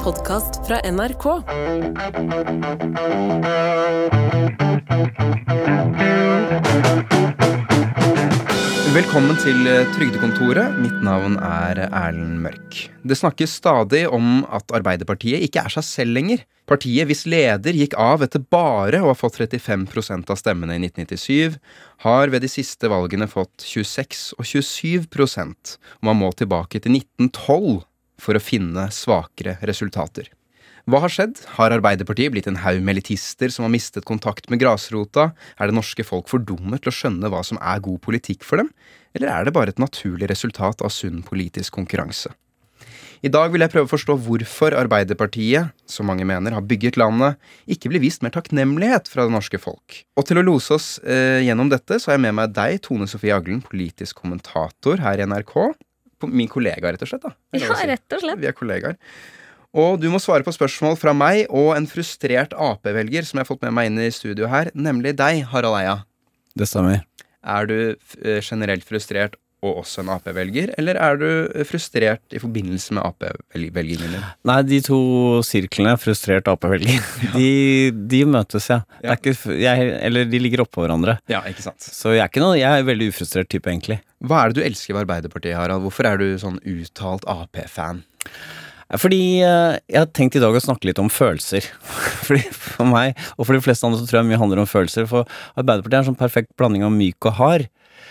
podcast fra NRK. Velkommen til Trygdekontoret. Mitt navn Erlend Mørk. Det snakkes stadig om at Arbeiderpartiet ikke seg selv lenger. Partiet hvis leder gikk av etter bare å ha fått 35% av stemmene i 1997, har ved de siste valgene fått 26 og 27%, og man må tilbake til 1912 for å finne svakere resultater. Hva har skjedd? Har Arbeiderpartiet blitt en haug med elitister som har mistet kontakt med grasrota? Det norske folk for dumme til å skjønne hva som god politikk for dem? Eller det bare et naturlig resultat av sunn politisk konkurranse? I dag vil jeg prøve å forstå hvorfor Arbeiderpartiet, som mange mener har bygget landet, ikke blir vist mer takknemlighet fra det norske folk. Og til å lose oss gjennom dette, så har jeg med meg deg, Tone Sofie Aglen, politisk kommentator her i NRK. Min kollega, rett og slett da. Ja, rett og slett. Vi kollegaer. Og du må svare på spørsmål fra meg og en frustrert AP-velger som jeg har fått med meg inn i studio her, nemlig deg, Harald Eia. Det stemmer. Du generelt frustrert og også en AP-velger, eller du frustrert i forbindelse med AP-velgingen din? Nei, de to sirklene, frustrert AP-velger, de møtes, ja. Ja. Eller de ligger oppå hverandre. Ja, ikke sant. Så jeg veldig ufrustrert type, egentlig. Hva det du elsker ved Arbeiderpartiet, Harald? Hvorfor du sånn uttalt AP-fan? Fordi jeg har tenkt i dag å snakke litt om følelser. Fordi for meg, og for de fleste andre, så tror jeg mye handler om følelser. For Arbeiderpartiet en sånn perfekt blanding av myk og hard.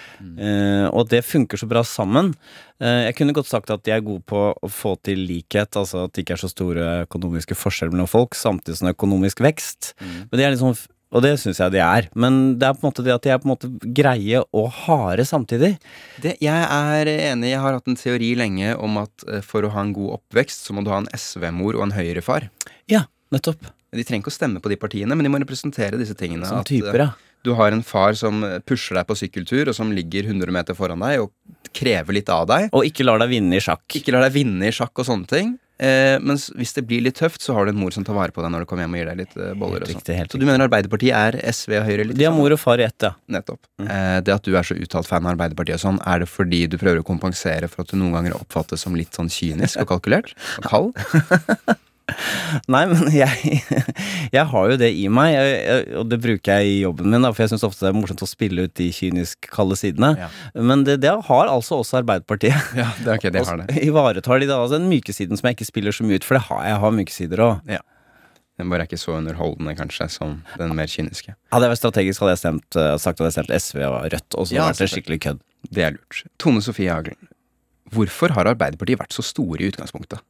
Og det funker så bra sammen. Jeg kunne godt sagt at de god på å få til likhet, altså at det ikke så store økonomiske forskjeller mellom folk, samtidig som økonomisk vekst. Men det liksom, og det synes jeg de men det på en måte det at de på en måte greie og harde samtidig. Jeg enig, jeg har hatt en teori lenge om at for å ha en god oppvekst, så må du ha en SV-mor og en Høyre-far. Ja, nettopp. De trenger ikke å stemme på de partiene, men de må representere disse tingene. Som typer, ja. Du har en far som pusher deg på sykkeltur, og som ligger 100 meter foran deg, og krever litt av deg. Og ikke lar deg vinne i sjakk. Ikke lar deg vinne i sjakk og sånne ting. Mens hvis det blir litt tøft, så har du en mor som tar vare på deg når du kommer hjem og gir deg litt boller og sånt. Så du mener Arbeiderpartiet SV og Høyre litt? De har mor og far i ett, ja. Nettopp. Det at du så uttalt fan av Arbeiderpartiet og sånn, det fordi du prøver å kompensere for at du noen ganger oppfattes som litt sånn kynisk og kalkulert? Og kald? Nei, men jeg har jo det i meg, og det bruker jeg i jobben min, da, for jeg synes ofte det morsomt å spille ut de kynisk kalde sidene. Ja. Men det har altså også Arbeiderpartiet. Ja, det ok, det har det. Ivaretar de da, altså den myke siden som jeg ikke spiller så mye ut, for jeg har myke sider også. Ja. Den bare ikke så underholdende, kanskje, som den mer kyniske. Hadde jeg vært strategisk, hadde jeg sagt at jeg stemt SV og Rødt, og så hadde det vært skikkelig kødd. Det lurt. Tone Sofie Aglen, hvorfor har Arbeiderpartiet vært så store i utgangspunktet?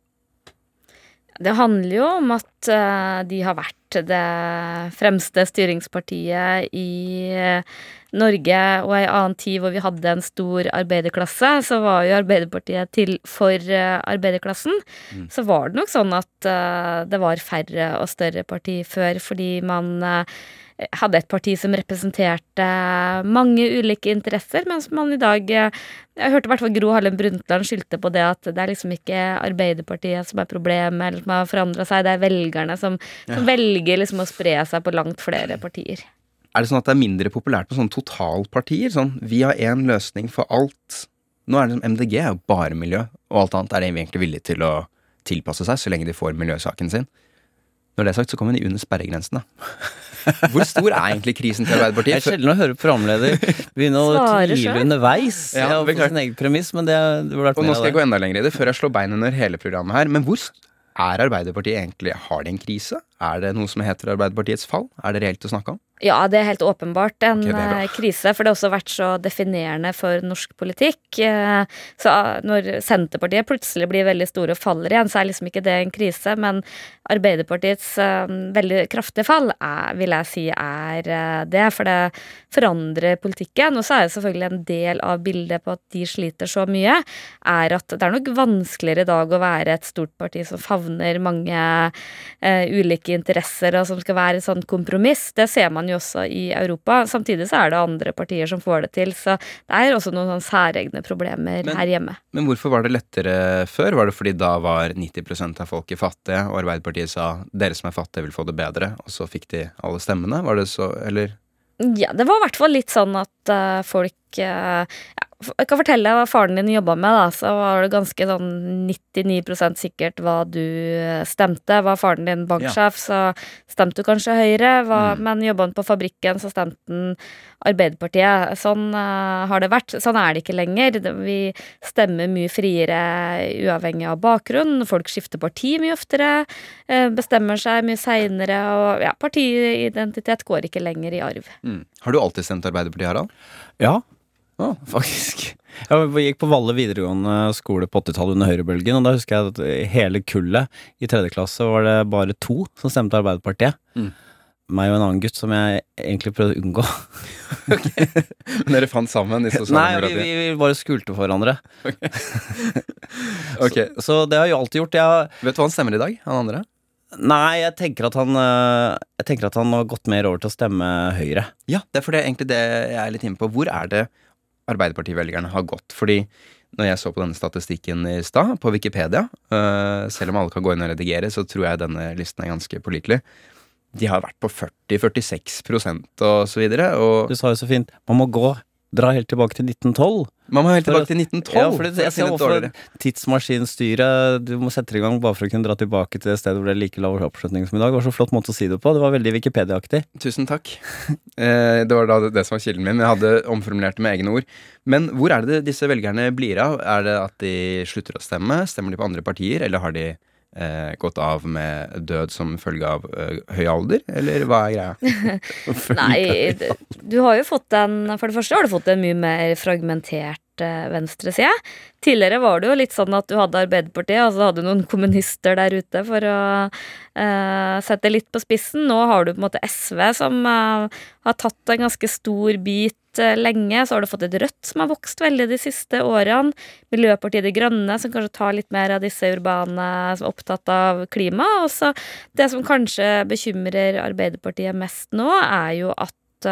Det handler jo om at de har vært det fremste styringspartiet i Norge, og i annen tid hvor vi hadde en stor arbeiderklasse, så var jo Arbeiderpartiet til for arbeiderklassen. Så var det nok sånn at det var færre og større parti før, fordi man hadde et parti som representerte mange ulike interesser, mens man i dag, jeg hørte i hvert fall Gro Harlem Brundtland skyldte på det at det liksom ikke Arbeiderpartiet som problemet, eller som har forandret seg, det velgerne som velger liksom å spre seg på langt flere partier. Det sånn at det mindre populært med sånne totalpartier? Sånn, vi har en løsning for alt. Nå det som MDG jo bare miljø, og alt annet de egentlig villige til å tilpasse seg, så lenge de får miljøsaken sin. Når det sagt, så kommer de under sperregrensen da. Hvor stor egentlig krisen til Arbeiderpartiet? Jeg sjelden å høre programleder begynne å tvile underveis. Ja, på sin egen premiss, men det burde vært mer av det. Og nå skal jeg gå enda lenger i det, før jeg slår bein under hele programmet her. Men hvor Arbeiderpartiet egentlig? Har de en krise? Det noe som heter Arbeiderpartiets fall? Det reelt å snakke om? Ja, det helt åpenbart en krise, for det har også vært så definerende for norsk politikk. Så når Senterpartiet plutselig blir veldig store og faller igjen, så liksom ikke det en krise, men Arbeiderpartiets veldig kraftige fall vil jeg si det, for det forandrer politikken. Og så det selvfølgelig en del av bildet på at de sliter så mye, at det nok vanskeligere i dag å være et stort parti som favner mange ulike interesser, og som skal være et sånt kompromiss. Det ser man jo også i Europa. Samtidig så det andre partier som får det til, så det også noen sånn særegne problemer her hjemme. Men hvorfor var det lettere før? Var det fordi da var 90% av folket fattige, og Arbeiderpartiet sa dere som fattige vil få det bedre, og så fikk de alle stemmene? Var det så, eller? Ja, det var i hvert fall litt sånn at folk Jeg kan fortelle deg hva faren din jobbet med, da. Så var det ganske sånn 99% sikkert hva du stemte. Var faren din banksjef, så stemte du kanskje Høyre. Men jobbet han på fabrikken, så stemte han Arbeiderpartiet. Sånn har det vært. Sånn er det ikke lenger. Vi stemmer mye friere uavhengig av bakgrunn. Folk skifter parti mye oftere. Bestemmer seg mye senere. Og ja, partiidentitet går ikke lenger i arv. Har du alltid stemt Arbeiderpartiet, Harald? Ja, faktisk. Jeg gikk på Valle videregående skole på 80-tallet under høyrebølgen, og da husker jeg at hele kullet i 3. klasse var det bare 2 som stemte Arbeiderpartiet. Meg og en annen gutt som jeg egentlig prøvde å unngå. Okay. Men dere fant sammen i sosialdemokratiet? Nei, vi bare skulte for hverandre. Okay. Så det har jeg alltid gjort. Vet du hva han stemmer i dag, han andre? Nei, jeg tenker at han har gått mer over til å stemme Høyre. Ja, det er for det egentlig det jeg er litt inne på. Hvor er det Arbeiderpartivelgerne har gått? Fordi når jeg så på denne statistikken i stad, på Wikipedia, selv om alle kan gå inn og redigere, så tror jeg denne listen er ganske pålitelig. De har vært på 40-46% og så videre. Og du sa jo så fint, man må dra helt tilbake til 1912. Man må helt tilbake til 1912. Ja, for jeg ser hvorfor tidsmaskinstyret du må sette i gang bare for å kunne dra tilbake til det stedet hvor det er like lav oppslutning som i dag. Det var så flott måte å si det på. Det var veldig Wikipedia-aktig. Tusen takk. Det var da det som var kilden min, men jeg hadde omformulert det med egne ord. Men hvor er det disse velgerne blir av? Er det at de slutter å stemme? Stemmer de på andre partier? Eller har de gått av med død som følge av høy alder, eller hva er greia? Nei, du har jo fått for det første har du fått en mye mer fragmentert venstreside. Tidligere var det jo litt sånn at du hadde Arbeiderpartiet, og så hadde du noen kommunister der ute for å sette litt på spissen. Nå har du på en måte SV som har tatt en ganske stor bit lenge. Så har du fått et Rødt som har vokst veldig de siste årene. Miljøpartiet De Grønne som kanskje tar litt mer av disse urbane som er opptatt av klima. Og så det som kanskje bekymrer Arbeiderpartiet mest nå, er jo at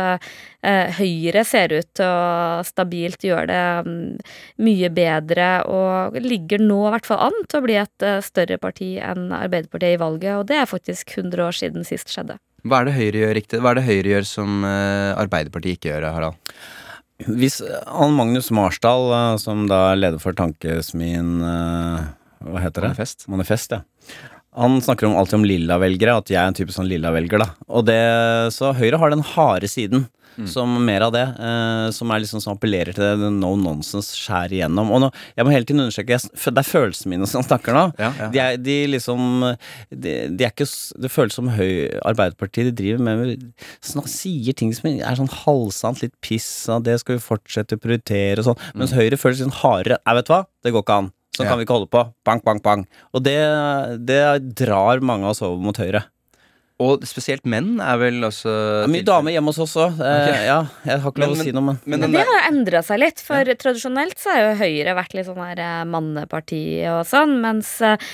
Høyre ser ut til å stabilt gjøre det mye bedre og ligger nå i hvert fall an til å bli et større parti enn Arbeiderpartiet i valget, og det er faktisk 100 år siden sist skjedde. Hva er det Høyre gjør riktig? Hva er det Høyre gjør som Arbeiderpartiet ikke gjør, Harald? Hvis Magnus Marsdal, som da er leder for tankesmien, hva heter det? Manifest, ja. Han snakker alltid om lilla-velgere, at jeg er en type sånn lilla-velger da. Så Høyre har den harde siden, som mer av det, som er liksom som appellerer til det no nonsense skjær igjennom. Og nå, jeg må hele tiden understreke, det er følelsene mine som snakker nå. Ja. De er ikke, det føles som Arbeiderpartiet, de driver med, sier ting som er sånn halvsant, litt piss, det skal vi fortsette å prioritere og sånn, mens Høyre føles sånn hardere, vet du hva? Det går ikke an. Sånn kan vi ikke holde på. Bang, bang, bang. Og det drar mange av oss over mot Høyre. Og spesielt menn er vel også mye damer hjemme hos oss også. Ja, jeg har ikke lov å si noe, men det har jo endret seg litt. For tradisjonelt så har jo Høyre vært litt sånn her manneparti og sånn, mens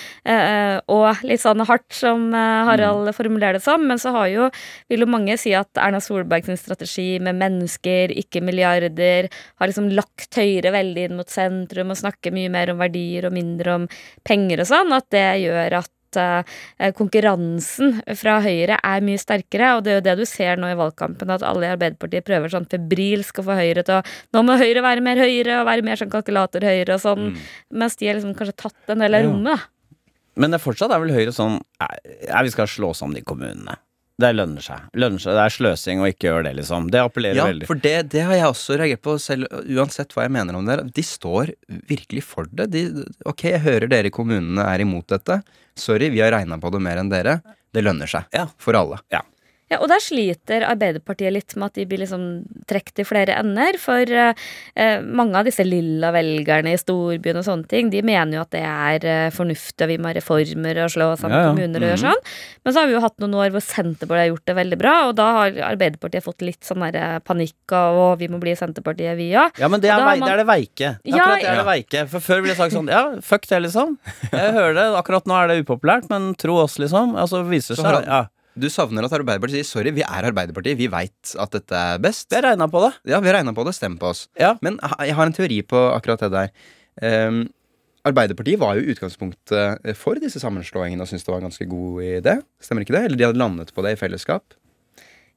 og litt sånn hardt som Harald formulerer det som. Men så vil jo mange si at Erna Solberg sin strategi med mennesker, ikke milliarder, har liksom lagt Høyre veldig inn mot sentrum og snakker mye mer om verdier og mindre om penger og sånn, at det gjør at konkurransen fra Høyre er mye sterkere, og det er jo det du ser nå i valgkampen, at alle i Arbeiderpartiet prøver sånn febrilsk å få Høyre til å, nå må Høyre være mer Høyre og være mer sånn kalkulator Høyre og sånn, mens de har liksom kanskje tatt en del av rommet. Men det fortsatt er vel Høyre sånn, vi skal slå sammen de kommunene. Det lønner seg. Det er sløsing å ikke gjøre det, liksom. Det appellerer veldig. Ja, for det har jeg også reagert på selv, uansett hva jeg mener om det. De står virkelig for det. Ok, jeg hører dere i kommunene er imot dette. Sorry, vi har regnet på det mer enn dere. Det lønner seg. Ja. For alle. Ja. Ja, og der sliter Arbeiderpartiet litt med at de blir liksom trekt i flere ender, for mange av disse lilla velgerne i storbyen og sånne ting, de mener jo at det er fornuftig, og vi må ha reformer og slå sammen kommuner og gjøre sånn. Men så har vi jo hatt noen år hvor Senterpartiet har gjort det veldig bra, og da har Arbeiderpartiet fått litt sånn der panikk av, vi må bli Senterpartiet vi også. Ja, men det er det veike. Akkurat det er det veike. For før ville jeg sagt sånn, fuck det liksom. Jeg hører det, akkurat nå er det upopulært, men tro oss liksom. Altså viser seg, Du savner at Arbeiderpartiet sier sorry, vi er Arbeiderpartiet, vi vet at dette er best. Vi har regnet på det. Ja, vi har regnet på det, stem på oss. Ja. Men jeg har en teori på akkurat det der. Arbeiderpartiet var jo utgangspunktet for disse sammenslåingene og syntes det var en ganske god idé. Stemmer ikke det? Eller de hadde landet på det i fellesskap?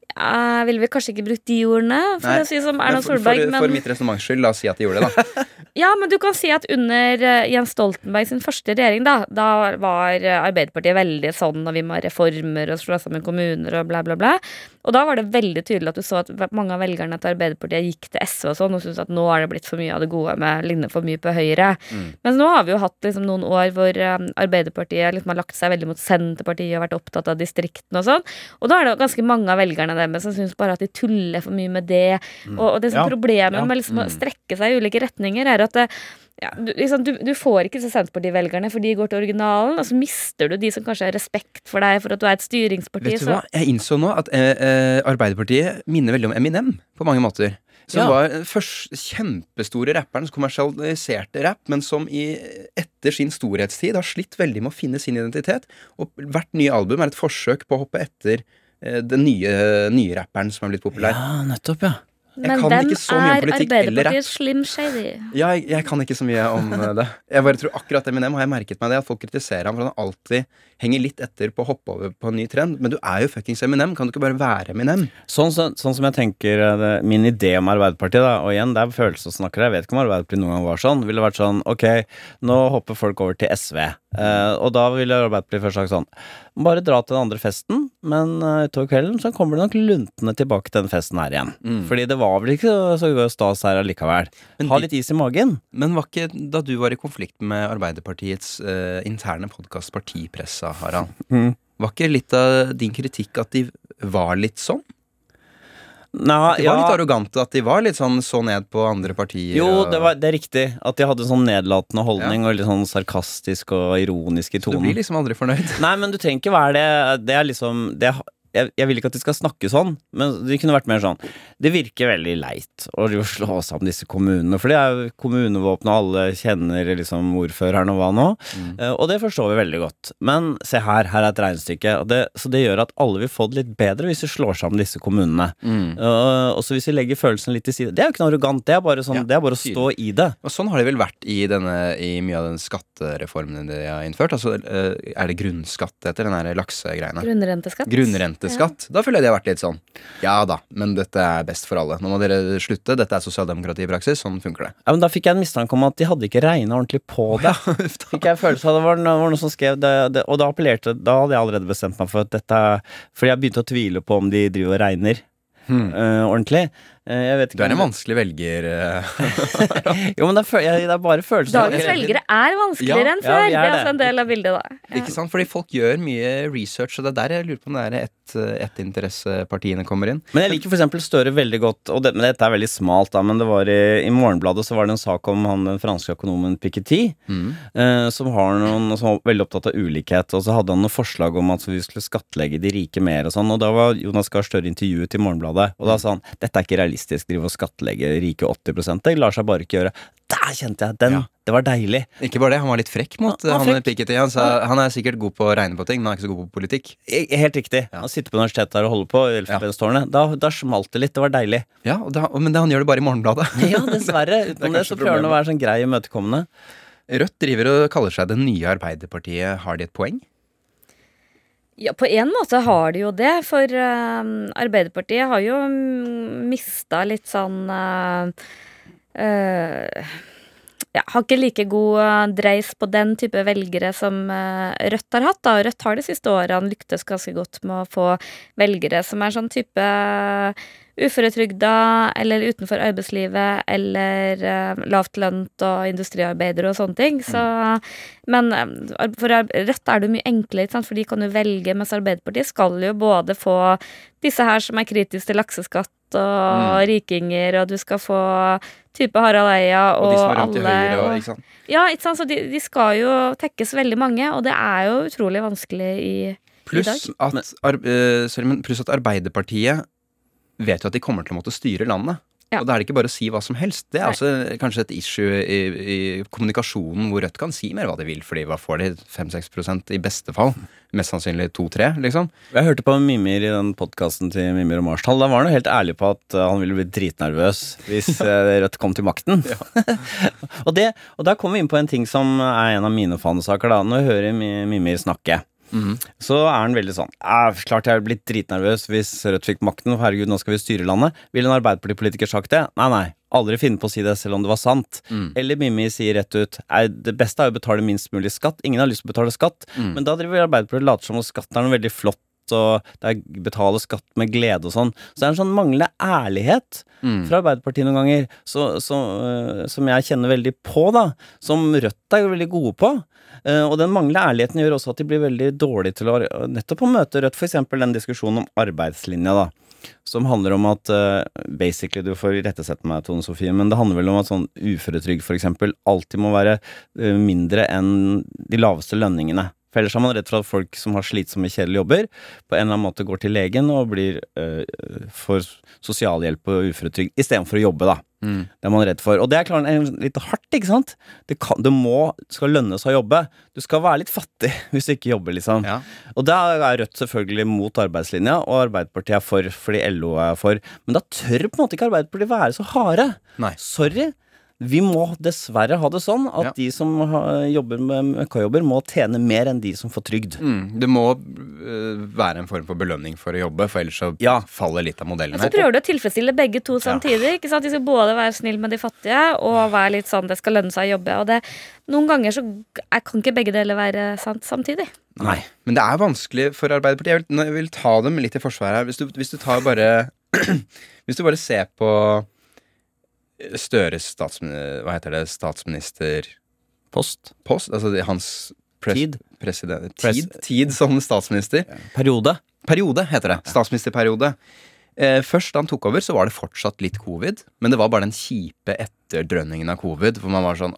Jeg ville vel kanskje ikke brukt de ordene, for å si som Erna Solberg. For mitt resonements skyld, la oss si at de gjorde det, da. Ja, men du kan si at under Jens Stoltenberg sin første regjering, da var Arbeiderpartiet veldig sånn, og vi må ha reformer og slå sammen kommuner og bla, bla, bla. Og da var det veldig tydelig at du så at mange av velgerne til Arbeiderpartiet gikk til SV og sånn, og syntes at nå er det blitt for mye av det gode med ligner for mye på Høyre. Men nå har vi jo hatt liksom noen år hvor Arbeiderpartiet liksom har lagt seg veldig mot Senterpartiet og vært opptatt av distriktene og sånn. Og da er det ganske mange av velgerne der som synes bare at de tuller for mye med det. Og det som problemet med liksom å strekke seg i ulike retninger er at du får ikke disse Senterparti-velgerne, for de går til originalen, og så mister du de som kanskje har respekt for deg for at du er et styringsparti. Vet du hva? Jeg innså nå at Arbeiderpartiet minner veldig om Eminem på mange måter. Som var den første kjempestore rapperen som kommersialiserte rapp, men som etter sin storhetstid har slitt veldig med å finne sin identitet. Og hvert nye album er et forsøk på å hoppe etter den nye rapperen som er blitt populær. Ja, nettopp, ja. Men hvem er Arbeiderpartiets Slim Shady? Ja, jeg kan ikke så mye om det. Jeg bare tror akkurat Eminem har jeg merket meg det, at folk kritiserer ham for han alltid henger litt etter på å hoppe over på en ny trend. Men du er jo fuckings Eminem, kan du ikke bare være Eminem? Sånn som jeg tenker, min idé om Arbeiderpartiet da, og igjen, det er følelsesnakkere, jeg vet ikke om Arbeiderpartiet noen gang var sånn, ville vært sånn, ok, nå hopper folk over til SV. Og da ville Arbeiderpartiet først sagt sånn, bare dra til den andre festen, men utover kvelden så kommer det nok luntende tilbake til den festen her igjen. Fordi det var vel ikke så stas her allikevel. Ha litt is i magen. Men var ikke da du var i konflikt med Arbeiderpartiets interne podcast Partipressa, Harald, var ikke litt av din kritikk at de var litt sånn? Nei, de var litt arrogante, at de var litt sånn så ned på andre partier. Jo, det er riktig. At de hadde sånn nedlatende holdning og litt sånn sarkastisk og ironisk i tonen. Så du blir liksom aldri fornøyd? Nei, men du trenger ikke være det. Det er liksom jeg vil ikke at de skal snakke sånn, men de kunne vært mer sånn. Det virker veldig leit å slå sammen disse kommunene, for det er jo kommunevåpen, og alle kjenner liksom ordføreren og hva nå. Og det forstår vi veldig godt. Men se her er et regnestykke, så det gjør at alle vil få det litt bedre hvis vi slår sammen disse kommunene. Og så hvis vi legger følelsen litt til side, det er jo ikke noe arrogant, det er bare sånn, det er bare å stå i det. Og sånn har det vel vært i mye av den skattereformen de har innført. Altså, er det grunnskatt etter den her laksegreiene? Grunnrenteskatt. Da føler jeg de har vært litt sånn, ja da, men dette er best for alle. Nå må dere slutte, dette er sosialdemokrati i praksis, sånn funker det. Ja, men da fikk jeg en mistanke om at de hadde ikke regnet ordentlig på det. Fikk jeg følelse av det var noe som skrev det, og da hadde jeg allerede bestemt meg for at fordi jeg begynte å tvile på om de driver og regner ordentlig. Jeg vet ikke. Du er en vanskelig velger. Jo, men det er bare følelsen. Dagens velgere er vanskeligere enn før. Det er altså en del av bildet da. Ikke sant, fordi folk gjør mye research, og det er der jeg lurer på om det er ett interessepartiene kommer inn. Men jeg liker for eksempel Støre veldig godt, men dette er veldig smalt da, men det var i Morgenbladet så var det en sak om den franske økonomen Piketty, som var veldig opptatt av ulikhet, og så hadde han noen forslag om at vi skulle skattlegge de rike mer og sånn, og da var Jonas Gahr Støre intervjuet i Morgenbladet, og da sa han, dette er ikke realistisk, drive og skattlegge rike 80%, det lar seg bare ikke gjøre. Der kjente jeg den, det var deilig. Ikke bare det, han var litt frekk mot han Piketty. Han sa, han er sikkert god på å regne på ting, men han er ikke så god på politikk. Helt riktig. Han sitter på universitetet der og holder på i Elfenbenstårnet. Da smalt det litt, det var deilig. Ja, men han gjør det bare i Morgenbladet. Ja, dessverre. Utenom det så prøver han å være sånn grei og imøtekommende. Rødt driver og kaller seg det nye Arbeiderpartiet. Har de et poeng? Ja, på en måte har de jo det, for Arbeiderpartiet har jo mistet litt sånn har ikke like god dreis på den type velgere som Rødt har hatt da. Rødt har de siste årene lyktes ganske godt med å få velgere som er sånn type uføretrygda eller utenfor arbeidslivet eller lavt lønt og industriarbeidere og sånne ting. Men for Rødt er det mye enklere, ikke sant? For de kan jo velge, mens Arbeiderpartiet skal jo både få disse her som er kritiske til lakseskatt og rikinger, og du skal få type Harald Eia og de som er rundt alle. Til høyre, ikke sant? Ja, ikke sant? Så de skal jo tekkes veldig mange, og det er jo utrolig vanskelig i dag. Pluss at Arbeiderpartiet vet jo at de kommer til å måtte styre landet. Ja. Og da er det ikke bare å si hva som helst. Det er også kanskje et issue i kommunikasjonen hvor Rødt kan si mer hva de vil, fordi hva får de? 5-6% i beste fall? Mest sannsynlig 2-3, liksom. Jeg hørte på Mimir i den podcasten til Mimir og Marsdal. Da var han jo helt ærlig på at han ville bli dritnervøs hvis Rødt kom til makten. og da kom vi inn på en ting som er en av mine fanesaker da, når jeg hører Mimir snakke. Så han veldig sånn, klart jeg blitt dritnervøs hvis Rødt fikk makten, herregud, nå skal vi styre landet. Vil en Arbeiderpartipolitiker sagt det? Nei, aldri finne på å si det selv om det var sant. Eller Mimmi sier rett ut, det beste å betale minst mulig skatt. Ingen har lyst til å betale skatt, men da driver Arbeiderpartiet later som at skatten noe veldig flott, og det betaler skatt med glede og sånn. Så det en sånn manglende ærlighet fra Arbeiderpartiet noen ganger, som jeg kjenner veldig på da, som Rødt veldig gode på. Og den manglende ærligheten gjør også at de blir veldig dårlige til å nettopp å møte Rødt, for eksempel den diskusjonen om arbeidslinja da, som handler om at basically, du får rettesette meg, Tone Sofie, men det handler vel om at sånn uføretrygd for eksempel alltid må være mindre enn de laveste lønningene. For ellers er man redd for at folk som har slitsomme kjedelige jobber på en eller annen måte går til legen og blir for sosialhjelp og uføretrygd i stedet for å jobbe da. Det er man redd for. Og det klart litt hardt, ikke sant? Det skal lønnes å jobbe. Du skal være litt fattig hvis du ikke jobber, liksom. Ja. Og da Rødt selvfølgelig mot arbeidslinja, og Arbeiderpartiet for, fordi LO for. Men da tør på en måte ikke Arbeiderpartiet være så harde. Nei. Sorry. Vi må dessverre ha det sånn at de som jobber med møkkajobber må tjene mer enn de som får trygd. Det må være en form for belønning for å jobbe, for ellers så faller litt av modellen her. Så prøver du å tilfredsstille begge to samtidig, ikke sant? De skal både være snill med de fattige og være litt sånn, det skal lønne seg å jobbe. Og det, noen ganger så kan ikke begge deler være sant samtidig. Nei, men det vanskelig for Arbeiderpartiet. Jeg vil ta dem litt i forsvar her. Hvis du tar bare hvis du bare ser på Støres statsministerpost, altså hans tid som statsminister. Periode heter det, statsministerperiode. Først da han tok over så var det fortsatt litt covid, men det var bare den kjipe etterdrønningen av covid, hvor man var sånn,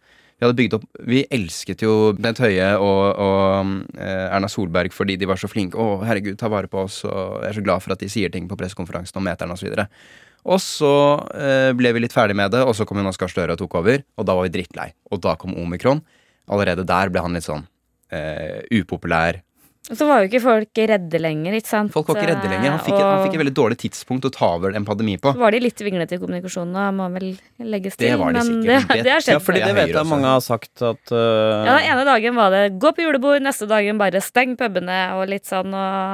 vi elsket jo Bent Høie og Erna Solberg fordi de var så flinke, herregud, ta vare på oss, og jeg så glad for at de sier ting på pressekonferansen om meteren og så videre. Og så ble vi litt ferdig med det, og så kom Jonas Gahr Støre og tok over, og da var vi drittlei. Og da kom Omikron. Allerede der ble han litt sånn upopulær. Og så var jo ikke folk redde lenger, ikke sant? Folk var ikke redde lenger. Han fikk et veldig dårlig tidspunkt å ta over en pandemi på. Så var de litt vinglete i kommunikasjonen, og må vel legges til. Det var de sikkert. Det har skjedd. Ja, fordi det vet jeg mange har sagt at Ja, den ene dagen var det gå på julebord, neste dagen bare steng pubene og litt sånn,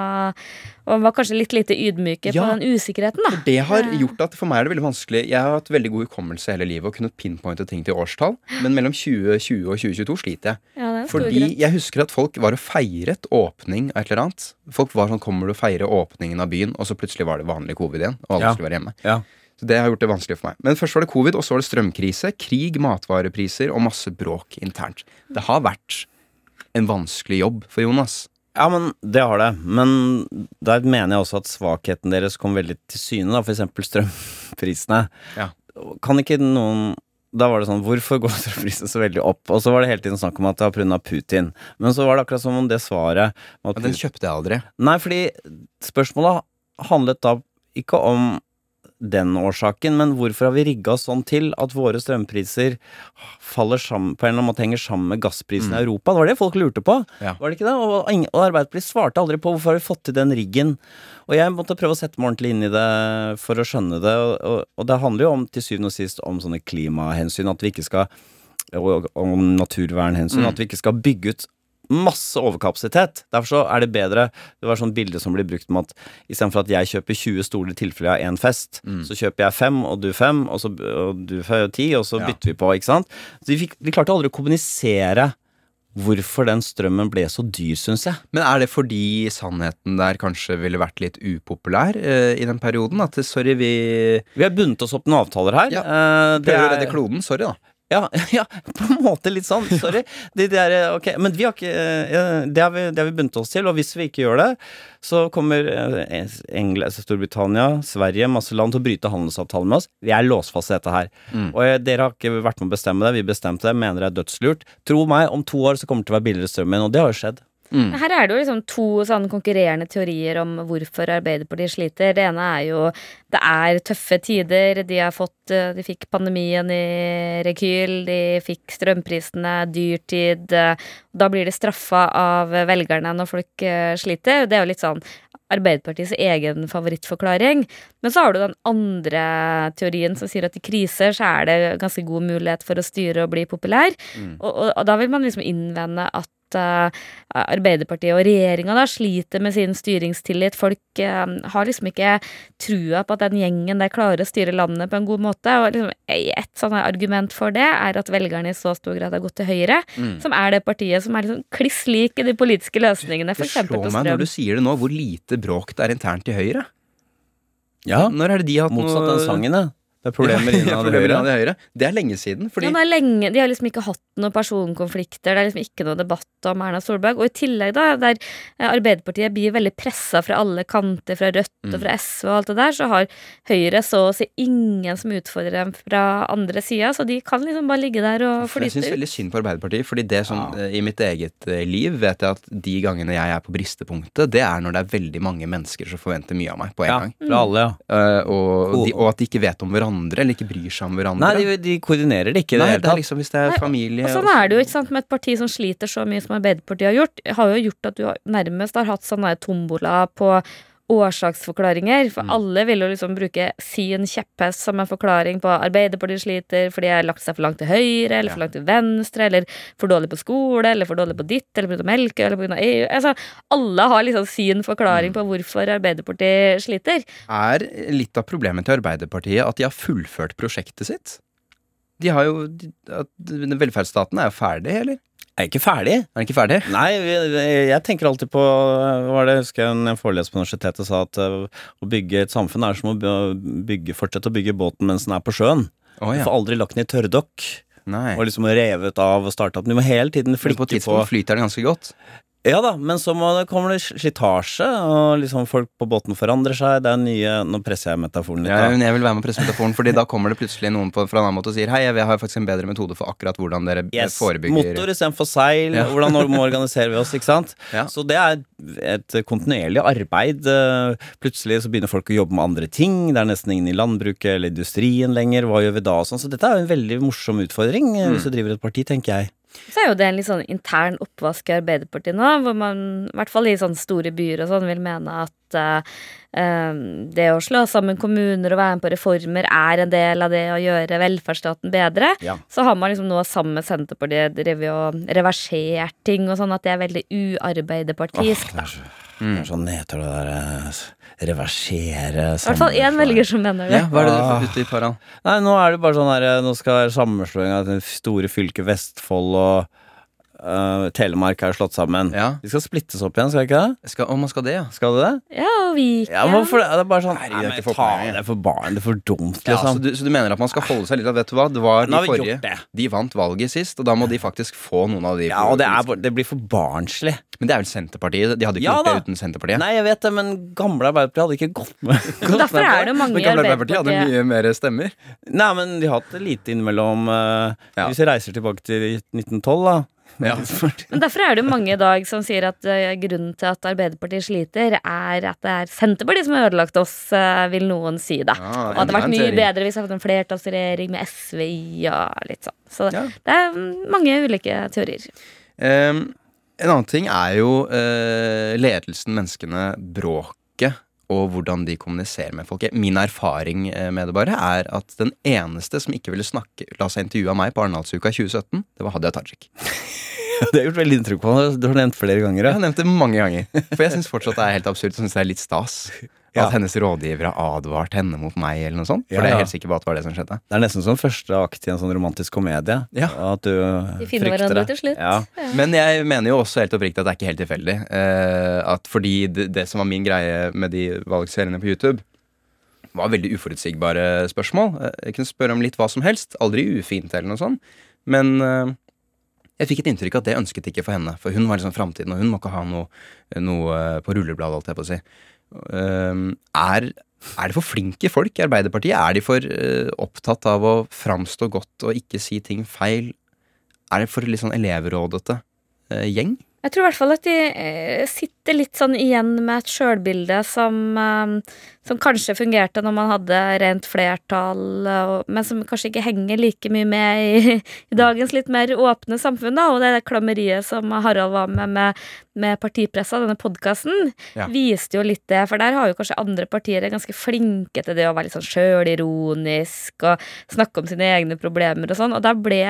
og var kanskje litt lite ydmyke på den usikkerheten da. Det har gjort at for meg det veldig vanskelig. Jeg har hatt veldig god hukommelse hele livet og kunnet pinpointe ting til årstall, men mellom 2020 og 2022 sliter jeg. Ja, fordi jeg husker at folk var og feiret åpning av et eller annet. Folk var sånn, kommer du å feire åpningen av byen, og så plutselig var det vanlig covid igjen, og alle skulle være hjemme. Ja. Så det har gjort det vanskelig for meg. Men først var det covid, og så var det strømkrise, krig, matvarepriser og masse bråk internt. Det har vært en vanskelig jobb for Jonas. Ja, men det har det. Men der mener jeg også at svakheten deres kom veldig til syne, da. For eksempel strømprisene. Ja. Kan ikke noen... Da var det sånn, hvorfor går strømprisene så veldig opp? Og så var det hele tiden snakk om at det var på grunn av Putin. Men så var det akkurat som om det svaret... Den kjøpte jeg aldri. Nei, fordi spørsmålet handlet da ikke om den årsaken, men hvorfor har vi rigget oss sånn til at våre strømpriser faller sammen, på en eller annen måte henger sammen med gassprisen i Europa? Det var det folk lurte på. Ja. Var det ikke det? Og Arbeiderpartiet svarte aldri på hvorfor har vi fått til den riggen. Og jeg måtte prøve å sette meg ordentlig inn i det for å skjønne det. Og det handler jo om, til syvende og sist, om sånne klimahensyn, at vi ikke skal, og om naturvernhensyn, at vi ikke skal bygge ut masse overkapasitet. Derfor så det bedre. Det var sånn bilde som blir brukt med at i stedet for at jeg kjøper 20 stoler i tilfelle jeg har en fest, så kjøper jeg 5, og du 5, og du 10, og så bytter vi på, ikke sant? Så de klarte aldri å kommunisere hvorfor den strømmen ble så dyr, synes jeg. Men det fordi sannheten der kanskje ville vært litt upopulær i den perioden? At sorry, vi har bundet oss opp noen avtaler her. Ja, prøver å redde kloden, sorry da. Ja, på en måte litt sånn, sorry. Ok, men vi har ikke, det har vi bundet oss til, og hvis vi ikke gjør det, så kommer Storbritannia, Sverige, masse land til å bryte handelsavtalen med oss. Vi låsfast i dette her. Og dere har ikke vært med å bestemme det, vi bestemte det, mener det dødslurt. Tro meg, om 2 år så kommer det til å være billigere strøm igjen, og det har jo skjedd. Her det jo liksom 2 sånn konkurrerende teorier om hvorfor Arbeiderpartiet sliter. Det ene jo det tøffe tider. De fikk pandemien i rekyl, de fikk strømprisene, dyrtid. Da blir de straffa av velgerne når folk sliter. Det jo litt sånn Arbeiderpartiets egen favorittforklaring. Men så har du den andre teorien som sier at i kriser så det ganske god mulighet for å styre og bli populær. Og da vil man liksom innvende at Arbeiderpartiet og regjeringen da sliter med sin styringstillit. Folk har liksom ikke trua på at den gjengen der klarer å styre landet på en god måte. Og liksom, et sånn argument for det er at velgerne i så stor grad har gått til Høyre, som er det partiet som er liksom kliss lik i de politiske løsningene, for eksempel på Det slår strøm. meg når du sier det nå, hvor lite bråk det er internt i Høyre. Ja, Når er det de har hatt motsatt den sangen, ja. Det er problemer innad i Problemer Høyre. innad i Høyre. Det er lenge siden, fordi Ja, det er lenge, de har liksom ikke hatt noen personkonflikter, det er liksom ikke noe debatt om Erna Solberg, og i tillegg da, der Arbeiderpartiet blir veldig presset fra alle kanter, fra Rødt og fra SV og alt det der, så har Høyre så å si ingen som utfordrer dem fra andre siden, så de kan liksom bare ligge der og jeg flyte synes ut. veldig synd på Arbeiderpartiet, fordi det som i mitt eget liv vet jeg at de gangene jeg er på bristepunktet, det er når det er veldig mange mennesker som forventer mye av meg på en Ja, gang. fra alle, ja. Og at de ikke vet om hverandre, eller ikke bryr seg om hverandre. Nei, de koordinerer det ikke i det Nei, hele det er tatt. liksom hvis det er familie Og sånn er det jo, ikke sant, med et parti som sliter så mye som Arbeiderpartiet har jo gjort at du nærmest har hatt sånne tombola på årsaksforklaringer, for alle vil jo liksom bruke sin kjepphest som en forklaring på Arbeiderpartiet sliter fordi de har lagt seg for langt til høyre, eller for langt til venstre, eller for dårlig på skole, eller for dårlig på ditt, eller på grunn av melk, eller på grunn av EU. Altså, alle har liksom sin forklaring på hvorfor Arbeiderpartiet sliter. Er litt av problemet til Arbeiderpartiet at de har fullført prosjektet sitt. De har jo Velferdsstaten er jo ferdig, eller? Er ikke ferdig? Er den ikke ferdig? Nei, jeg tenker alltid på, hva var det, husker jeg en foreleser på universitetet sa at å bygge et samfunn er som å fortsette å bygge båten mens den er på sjøen. Å, Du ja. får aldri lagt den i tørrdokk, Nei. og liksom revet av og startet opp. Du må hele tiden Men flikke på et tidspunkt flyter den ganske godt. Ja da, men så kommer det slitasje, og liksom folk på båten forandrer seg. Det er nye, nå presser jeg metaforen litt Ja, da. men jeg vil være med på pressemetaforen, fordi da kommer det plutselig noen fra en annen måte og sier hei, jeg har faktisk en bedre metode for akkurat hvordan dere forebygger Motor i stedet for seil, Ja. hvordan må organisere vi oss, ikke sant? Ja. Så det er et kontinuerlig arbeid. Plutselig så begynner folk å jobbe med andre ting. Det er nesten ingen i landbruket eller industrien lenger. Hva gjør vi da? Og sånn. Så dette er jo en veldig morsom utfordring hvis du driver et parti, tenker jeg. Så er jo det en litt sånn intern oppvask i Arbeiderpartiet nå, hvor man, i hvert fall i sånne store byer og sånn, vil mene at det å slå sammen kommuner og være med på reformer er en del av det å gjøre velferdsstaten bedre. Ja. Så har man liksom nå sammen med Senterpartiet drevet og reversert ting og sånn, at det er veldig uarbeiderpartisk. Det er sånn nedtur det der reversere I hvert fall én velger som mener det. Ja, hva er det du får ut i Paran? Nei, nå er det bare sånn her, nå skal det være sammenslåing av det store fylket Vestfold og Telemark er slått sammen. Ja. De skal splittes opp igjen, skal de ikke det? Om man skal det, ja. Skal de det? Ja, og Viken. Ja, hvorfor det? Det er bare sånn, Herregud, nei, det er men ikke for ta meg. det for barn, det er for dumt, Ja, liksom. så du mener at man skal holde seg litt av, vet du hva, det var Nå har de vi forrige, gjort det. de vant valget sist, og da må de faktisk få noen av de. Ja, og det blir for barnslig. Men det er vel Senterpartiet, de hadde ikke Ja gjort da. det uten Senterpartiet. Nei, jeg vet det, men gamle Arbeiderpartiet hadde ikke gått med. Men derfor er det jo mange Det i gamle Arbeiderpartiet hadde Arbeiderpartiet. mye mer stemmer. Nei, men de har hatt det lite innimellom. Ja. Hvis vi reiser tilbake til 1912 da. Ja. Men derfor er det jo mange i dag som sier at grunnen til at Arbeiderpartiet sliter, er at det er Senterpartiet som har ødelagt oss, vil noen si da. Ja, Og at det hadde vært en mye teori. bedre hvis vi hadde hatt en flertallsregjering med SV i og litt sånn. Så Ja. det er mange ulike teorier. En annen ting er jo ledelsen, menneskene, bråket og hvordan de kommuniserer med folk. Min erfaring med det bare er at den eneste som ikke ville la seg intervjue av meg på Arendalsuka 2017, det var Hadia Tajik. Det har gjort veldig inntrykk på meg. Du har nevnt flere ganger. Jeg har nevnt det mange ganger. For jeg syns fortsatt det er helt absurd. Jeg synes det er litt stas Ja. at hennes rådgivere har advart henne mot meg, eller noe sånt. For Ja, det er ja. jeg helt sikker på at det var det som skjedde. Det er nesten som første akt i en sånn romantisk komedie. Ja. At du De finner frykter hverandre det. til slutt. Ja. Men jeg mener jo også helt oppriktig at det er ikke helt tilfeldig. At fordi det som var min greie med de valgseriene på YouTube, var veldig uforutsigbare spørsmål. Jeg kunne spørre om litt hva som helst. Aldri ufint eller noe sånt. Men jeg fikk et inntrykk at det ønsket ikke for henne. For hun var liksom framtiden, og hun må ikke ha noe på rullebladet, holdt jeg på å si. Er det for flinke folk i Arbeiderpartiet? Er de for opptatt av å framstå godt og ikke si ting feil? Er det for litt sånn elevrådete gjeng? Jeg tror i hvert fall at de sitter litt sånn igjen med et sjølbilde som kanskje fungerte når man hadde rent flertall, men som kanskje ikke henger like mye med i dagens litt mer åpne samfunn, da, og det klammeriet som Harald var med med partipressa, denne podcasten, viste jo litt det, for der har jo kanskje andre partier ganske flinke til det å være litt sånn sjølironisk og snakke om sine egne problemer og sånn, og da ble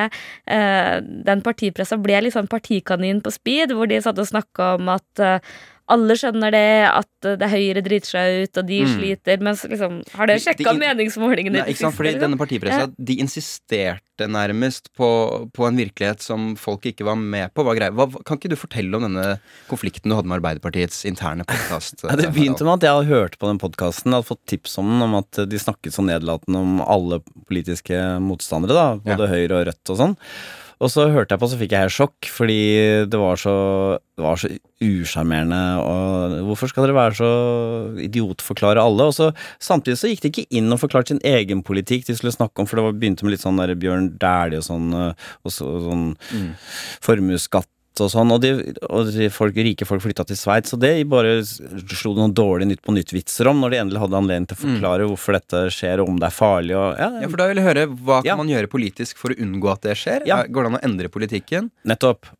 den partipressa ble litt sånn partikanin på speed, hvor de satt og snakket om at alle skjønner det, at det Høyre driter seg ut, og de sliter, men liksom, har dere sjekket meningsmålingene? Nei, ikke sant, fordi denne partipressa, de insisterte nærmest på en virkelighet som folk ikke var med på. Kan ikke du fortelle om denne konflikten du hadde med Arbeiderpartiets interne podcast? Det begynte med at jeg hadde hørt på den podcasten, hadde fått tips om den, om at de snakket så nedlatende om alle politiske motstandere, da, både Høyre og Rødt og sånn. Og så hørte jeg på, så fikk jeg sjokk, fordi det var så usjarmerende, og hvorfor skal dere være så idiotforklare alle? Og så samtidig så gikk de ikke inn og forklarte sin egen politikk de skulle snakke om, for det begynte med litt sånn der Bjørn Dæhlie og sånn formuesskatt og sånn, og rike folk flyttet til Sveits, så det bare slo noen dårlig Nytt på Nytt-vitser om, når de endelig hadde anledning til å forklare hvorfor dette skjer, og om det er farlig, og for da vil jeg høre, hva kan man gjøre politisk for å unngå at det skjer? Går det an å endre politikken? Nettopp.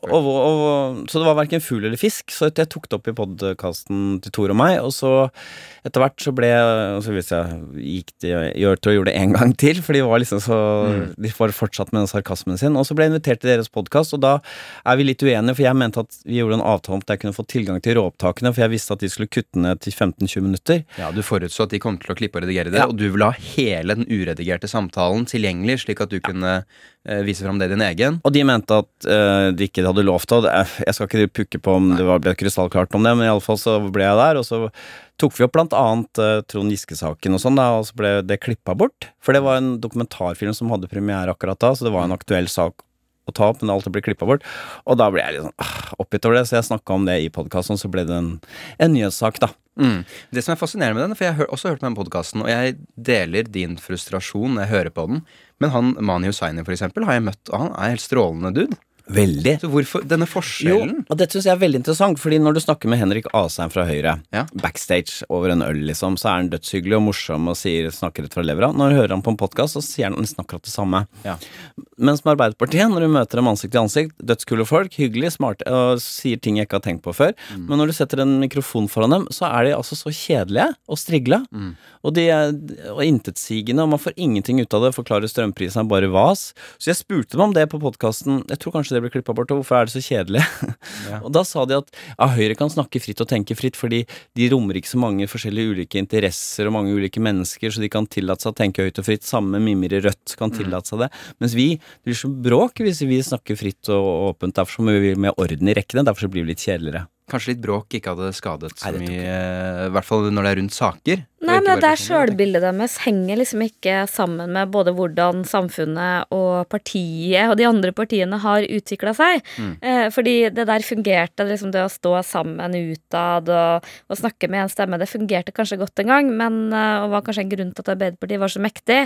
Så det var hverken fugl eller fisk, så jeg tok det opp i podcasten til Tor og meg, og så etter hvert så ble, og så hvis jeg gjorde det en gang til, for de var liksom så, de var fortsatt med den sarkasmen sin, og så ble jeg invitert til deres podcast, og da vi litt uenige, for jeg mente at vi gjorde en avtale om at jeg kunne få tilgang til råopptakene, for jeg visste at de skulle kutte ned til 15-20 minutter. Ja, du forutså at de kom til å klippe og redigere det, og du ville ha hele den uredigerte samtalen tilgjengelig, slik at du kunne vise frem det din egen. Og de mente at de ikke hadde lovt det, jeg skal ikke pukke på om det ble krystallklart om det, men i alle fall så ble jeg der, og så tok vi opp blant annet Trond Giske-saken og sånn da, og så ble det klippet bort, for det var en dokumentarfilm som hadde premiere akkurat da, så det var en aktuell sak å ta opp, men alt ble klippet bort, og da ble jeg litt sånn oppgitt over det, så jeg snakket om det i podcasten, så ble det en nyhetssak da. Det som er fascinerende med den, for jeg har også hørt på den podcasten, og jeg deler din frustrasjon når jeg hører på den, men han, Mani Hussaini for eksempel, har jeg møtt, og han er helt strålende dude. Veldig. Så hvorfor denne forskjellen? Jo, og det synes jeg er veldig interessant, fordi når du snakker med Henrik Asheim fra Høyre, backstage over en øl liksom, så er han dødshyggelig og morsom og snakker ut fra levra. Når du hører han på en podcast, så sier han nesten akkurat det samme. Mens med Arbeiderpartiet, når du møter dem ansikt til ansikt, dødskule folk, hyggelig, smarte, og sier ting jeg ikke har tenkt på før, men når du setter en mikrofon foran dem, så er de altså så kjedelige og strigla, og de og intetsigende, og man får ingenting ut av det, forklarer strømprisen er bare vas. Så jeg spurte dem om det på podcasten, jeg tror kanskje det ble klippet bort, og hvorfor er det så kjedelig? Og da sa de at Høyre kan snakke fritt og tenke fritt, fordi de rommer ikke så mange forskjellige ulike interesser og mange ulike mennesker, så de kan tillate seg å tenke høyt og fritt. Samme Mimir i Rødt kan tillate seg det. Mens det blir så bråk hvis vi snakker fritt og åpent, derfor så må vi med orden i rekkene, derfor så blir vi litt kjedeligere. Kanskje litt bråk ikke hadde skadet så mye, i hvert fall når det er rundt saker. Nei, men det selvbildet deres henger liksom ikke sammen med både hvordan samfunnet og partiet og de andre partiene har utviklet seg. Fordi det der fungerte, liksom det å stå sammen utad og snakke med en stemme, det fungerte kanskje godt en gang, men og var kanskje en grunn til at Arbeiderpartiet var så mektig.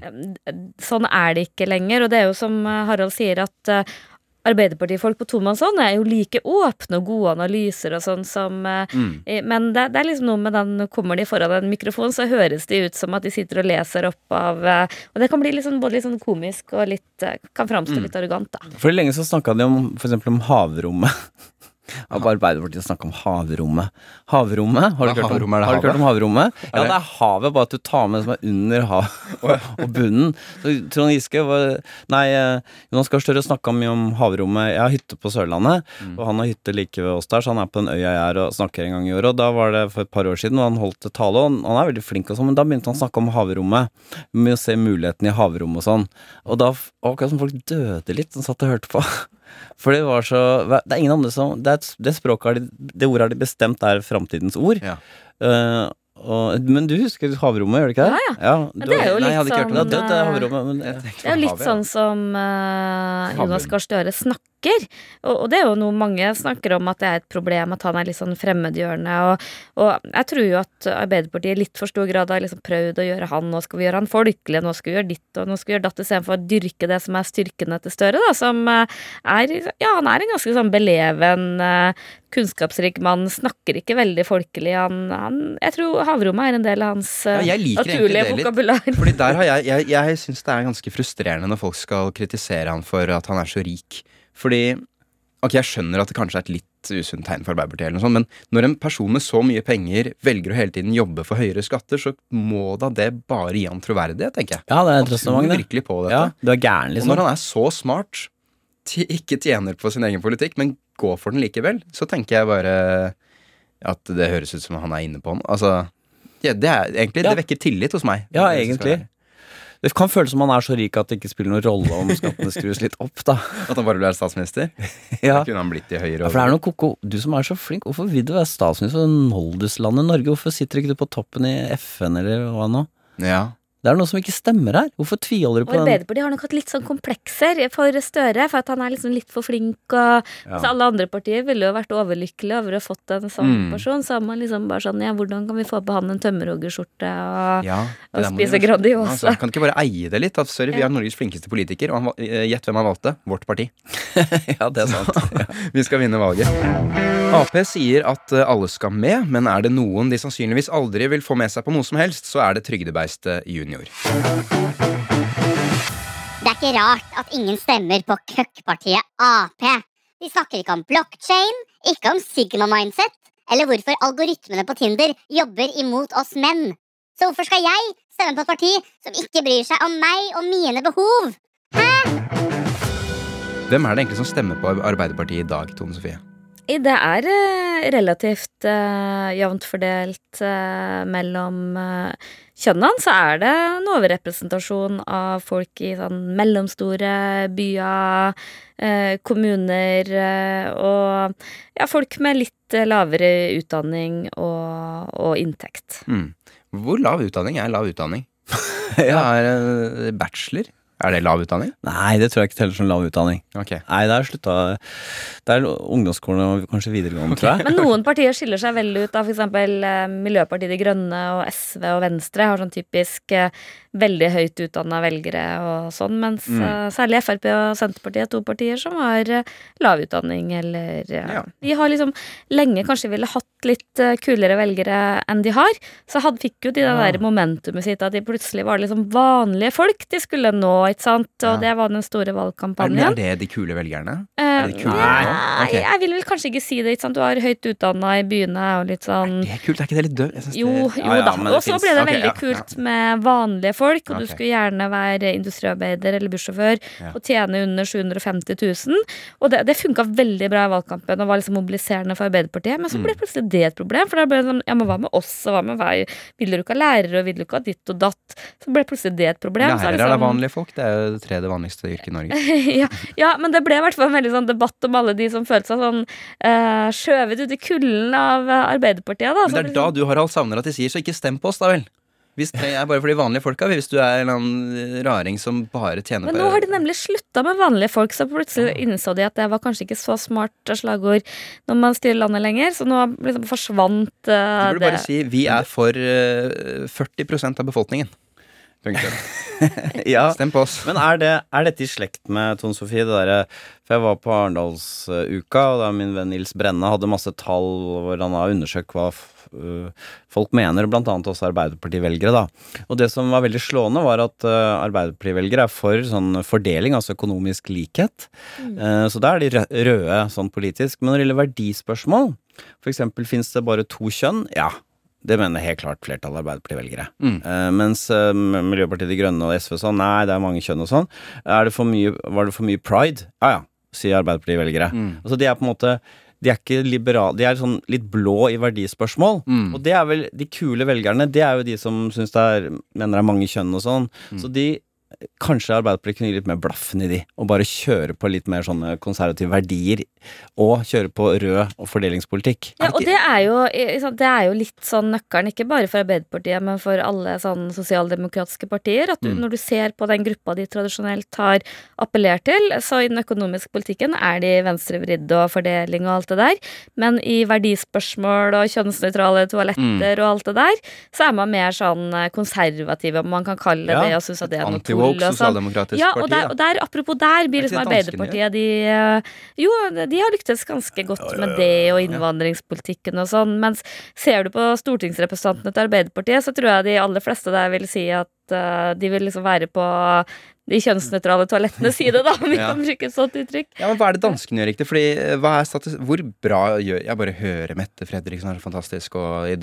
Sånn er det ikke lenger, og det er jo som Harald sier at Arbeiderpartifolk på tomannshånd er jo like åpne og gode analyser og sånn som men det er liksom noe med den, kommer de foran en mikrofon, så høres de ut som at de sitter og leser opp av og det kan bli liksom, både litt sånn komisk og litt, kan framstå litt arrogant da. For lenge så snakket de om, for eksempel om havrommet. Arbeiderpartiet snakker om havrommet. Havrommet? Har du hørt om havrommet? Ja, det er havet, bare at du tar med det som er under havet og bunnen. Så Trond Giske Jonas Gahr Støre snakket mye om havrommet. Jeg har hytte på Sørlandet, og han har hytte like ved oss der, så han er på den øya jeg er og snakker en gang i år, og da var det for et par år siden, og han holdt et tale, og han er veldig flink og sånn, men da begynte han å snakke om havrommet, med å se muligheten i havrommet og sånn, og da akkurat som folk døde litt, som satt og hørte på. For det var så, det er ingen andre som, det språket det ordet har de bestemt er fremtidens ord. Men du husker havrommet, gjør du ikke det? Ja. Men det er jo litt sånn det er jo litt sånn som Jonas Gahr Støre snakker, og det er jo noe mange snakker om, at det er et problem at han er litt sånn fremmedgjørende, og jeg tror jo at Arbeiderpartiet i litt for stor grad har liksom prøvd å gjøre han, nå skal vi gjøre han folkelig, nå skal vi gjøre ditt, og nå skal vi gjøre datt, i stedet for å dyrke det som er styrkene til Støre, da, som han er en ganske sånn beleven, kunnskapsrik mann, snakker ikke veldig folkelig, jeg tror havrommet er en del av hans naturlige vokabular. Fordi der har jeg synes det er ganske frustrerende når folk skal kritisere han for at han er så rik. Fordi, ok, jeg skjønner at det kanskje er et litt et usunt tegn for Arbeiderpartiet eller noe sånt, men når en person med så mye penger velger å hele tiden jobbe for høyere skatter, så må da det bare gi han troverdighet, tenker jeg. Ja, det er Han interessant, tror det. virkelig på dette. Ja, du er gæren, Og liksom. når han er så smart, ikke tjener på sin egen politikk, men går for den likevel, så tenker jeg bare at det høres ut som han er inne på den. Altså, ja, det er egentlig, Ja. det vekker tillit hos meg. Ja, Det synes jeg egentlig. er- Det kan føles som han er så rik at det ikke spiller noen rolle om skattene skrus litt opp, da. At han bare blir statsminister. Ja. Da kunne han blitt i høyre. Ja, for det er noe koko. Du som er så flink, hvorfor vil du være statsminister for Nolduslandet Norge? Hvorfor sitter ikke du på toppen i FN, eller hva nå? Ja. Det er noe som ikke stemmer her. Hvorfor tviholder du Og på den? Arbeiderpartiet har nok hatt litt sånn komplekser for Støre, for at han er liksom litt for flink, og Ja. så alle andre partier ville jo vært overlykkelige over å ha fått en sånn Mm. person, så har man liksom bare sånn, ja, hvordan kan vi få på han en tømmerhoggerskjorte, og Ja, Og det der må spise du gjøre. Grandiosa. Altså, kan ikke bare eie det litt? At, sorry, vi Ja. er Norges flinkeste politiker, og gjett hvem han valgte? Vårt parti. Ja, det er sant. Ja. Vi skal vinne valget. Ap sier at alle skal med, men er det noen de sannsynligvis aldri vil få med seg på noe som helst, så er det Trygdebeistet junior. Det er ikke rart at ingen stemmer på køkkpartiet Ap. De snakker ikke om blockchain, ikke om Sigma-mindset, eller hvorfor algoritmene på Tinder jobber imot oss menn. Så hvorfor skal jeg stemme på et parti som ikke bryr seg om meg og mine behov? Hvem er det egentlig som stemmer på Arbeiderpartiet i dag, Tone Sofie? Det er relativt jevnt fordelt mellom kjønnene, så er det en overrepresentasjon av folk i sånn mellomstore byer, kommuner, og ja, folk med litt lavere utdanning og inntekt. Hvor lav utdanning er lav utdanning? Ja. Det er bachelor. Er det lav utdanning? Nei, det tror jeg ikke teller som lav utdanning. Ok. Nei, det er slutta. Det er ungdomsskolen og kanskje videregående, tror jeg. Men noen partier skiller seg veldig ut, da, for eksempel Miljøpartiet De Grønne og SV og Venstre har sånn typisk veldig høyt utdanna velgere og sånn, mens særlig Frp og Senterpartiet er to partier som har lav utdanning, eller Ja. De har liksom lenge kanskje ville hatt litt kulere velgere enn de har, så fikk jo de det der momentumet sitt at de plutselig var liksom vanlige folk de skulle nå, ikke sant, og det var den store valgkampanjen. Er det de kule velgerne? Er det kule Nei, velgere? Ok. jeg vil vel kanskje ikke si det, ikke sant, du har høyt utdanna i byene og litt sånn Det er kult, er ikke det litt død? Jeg synes jo det... da. Ja, men det Og så finnes- ble det Ok, veldig ja, kult med vanlige folk, og du Ok. skulle gjerne være industriarbeider eller bussjåfør Ja. og tjene under 750 000. Og det funka veldig bra i valgkampen og var liksom mobiliserende for Arbeiderpartiet, men så ble plutselig det et problem, for da ble det sånn, ja, men hva med oss, og hva med vei? Vil dere ikke ha lærere, og vil dere ikke ha ditt og datt? Så ble plutselig det et problem. Så Lærere er liksom- det vanlige folk. Det er jo det tredje vanligste yrket i Norge. ja, men det ble i hvert fall en veldig sånn debatt om alle de som følte seg sånn skjøvet ut i kulden av Arbeiderpartiet. Da. Men det er da du, Harald, savner at de sier så ikke stem på oss, da vel? Hvis det er bare for de vanlige folka, hvis du er en eller annen raring som bare tjener Men på nå har de nemlig slutta med vanlige folk, så plutselig innså de at det var kanskje ikke så smart slagord når man styrer landet lenger, så nå liksom forsvant Du burde det. bare si vi er for 40% av befolkningen. Punktum. Ja. Stem på oss. Men er dette i slekt med Tone Sofie? Det derre, for jeg var på Arendalsuka, og da min venn Nils Brenne hadde masse tall hvor han har undersøkt hva folk mener, blant annet også Arbeiderparti-velgere, da. Og det som var veldig slående var at Arbeiderparti-velgere er for sånn fordeling, altså økonomisk likhet. Så da er de røde sånn politisk. Men når det gjelder verdispørsmål, for eksempel finnes det bare to kjønn, ja. Det mener helt klart flertallet Arbeiderparti-velgere. Mens Miljøpartiet De Grønne og SV sånn, nei, det er mange kjønn og sånn. Var det for mye pride? Ja, sier Arbeiderparti-velgere. Altså de er på en måte, de er ikke liberale, de er sånn litt blå i verdispørsmål. Og det er vel, de kule velgerne, det er jo de som synes mener det er mange kjønn og sånn. Så kanskje Arbeiderpartiet kunne gi litt mer blaffen i de, og bare kjøre på litt mer sånne konservative verdier, og kjøre på rød og fordelingspolitikk. Ja, og det er jo litt sånn nøkkelen, ikke bare for Arbeiderpartiet, men for alle sånn sosialdemokratiske partier, at når du ser på den gruppa de tradisjonelt har appellert til, så i den økonomiske politikken er de venstrevridde og fordeling og alt det der, men i verdispørsmål og kjønnsnøytrale toaletter og alt det der, så er man mer sånn konservativ, om man kan kalle det, og synes at det er noe Anti-woke. Woke og sånn. sosialdemokratisk Ja, parti, og der, apropos der, blir liksom ikke det Arbeiderpartiet, de har lyktes ganske godt med det og innvandringspolitikken og sånn, mens ser du på stortingsrepresentantene til Arbeiderpartiet, så tror jeg de aller fleste der vil si at de vil liksom være på de kjønnsnøytrale toalettene side, da, om vi kan bruke et sånt uttrykk. Ja, men hva det danskene gjør riktig? Fordi, hvor bra gjør jeg bare hører Mette Fredriksen er så fantastisk, og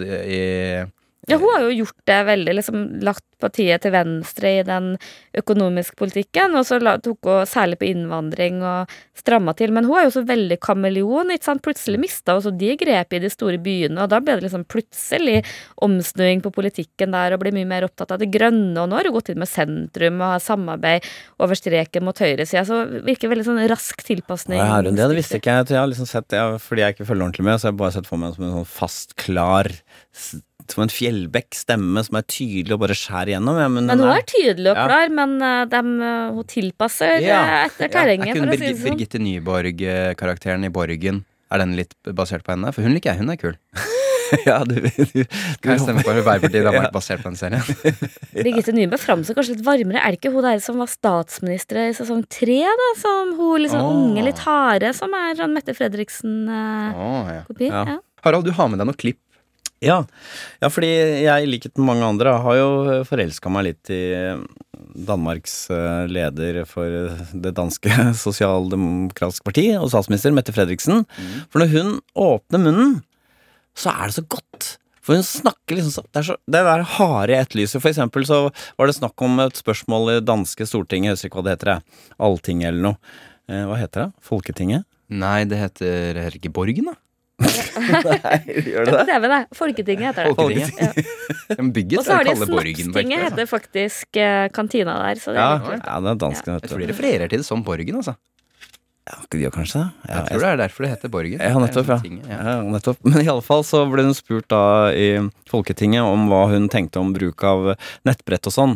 Ja, hun har jo gjort det veldig, liksom lagt partiet til venstre i den økonomiske politikken, og så tok hun særlig på innvandring og stramma til, men hun er jo så veldig kameleon, ikke sant? Plutselig mistet hun så de grep i de store byene, og da ble det liksom plutselig omsnuing på politikken der, og ble mye mer opptatt av det grønne, og nå har hun gått inn med sentrum og har samarbeid over streken mot høyresida, så virker veldig sånn rask tilpasning. Ja, det visste ikke jeg har liksom sett, fordi jeg ikke følger ordentlig med, så jeg har bare sett for meg som en sånn fast, klar som en fjellbekk stemme som tydelig og bare skjær igjennom. Men hun er tydelig og klar, men hun tilpasser etter terrenget, for å si det sånn. Birgitte Nyborg-karakteren i Borgen, er den litt basert på henne? For hun liker jeg, hun er kul. Ja, du kan jeg stemme på Arbeiderpartiet, da var det basert på den serien. Birgitte Nyborg framstår kanskje litt varmere. Er det ikke hun der som var statsminister i sesong 3, da? Som hun liksom unge, litt harde, som er Mette Fredriksen-kopi? Ja. Harald, du har med deg noen klipp. Ja, fordi jeg i likhet med mange andre har jo forelsket meg litt i Danmarks leder for det danske sosialdemokratiske parti og statsminister Mette Fredriksen. For når hun åpner munnen, så er det så godt. For hun snakker liksom så, det der harde etterlyset. For eksempel så var det snakk om et spørsmål i danske Stortinget, jeg husker ikke hva det heter, Alltinget eller noe. Hva heter det? Folketinget? Nei, det heter ikke Borgen, da. Nei, gjør det det? Folketinget heter det. Folketinget. Ja. Og så har de Snapstinget, heter faktisk kantina der. Så det det dansk. Jeg tror de refererer til det som Borgen, altså. Ja, de gjør kanskje det. Jeg tror det derfor det heter Borgen. Ja, nettopp. Men i alle fall så ble hun spurt da i Folketinget om hva hun tenkte om bruk av nettbrett og sånn,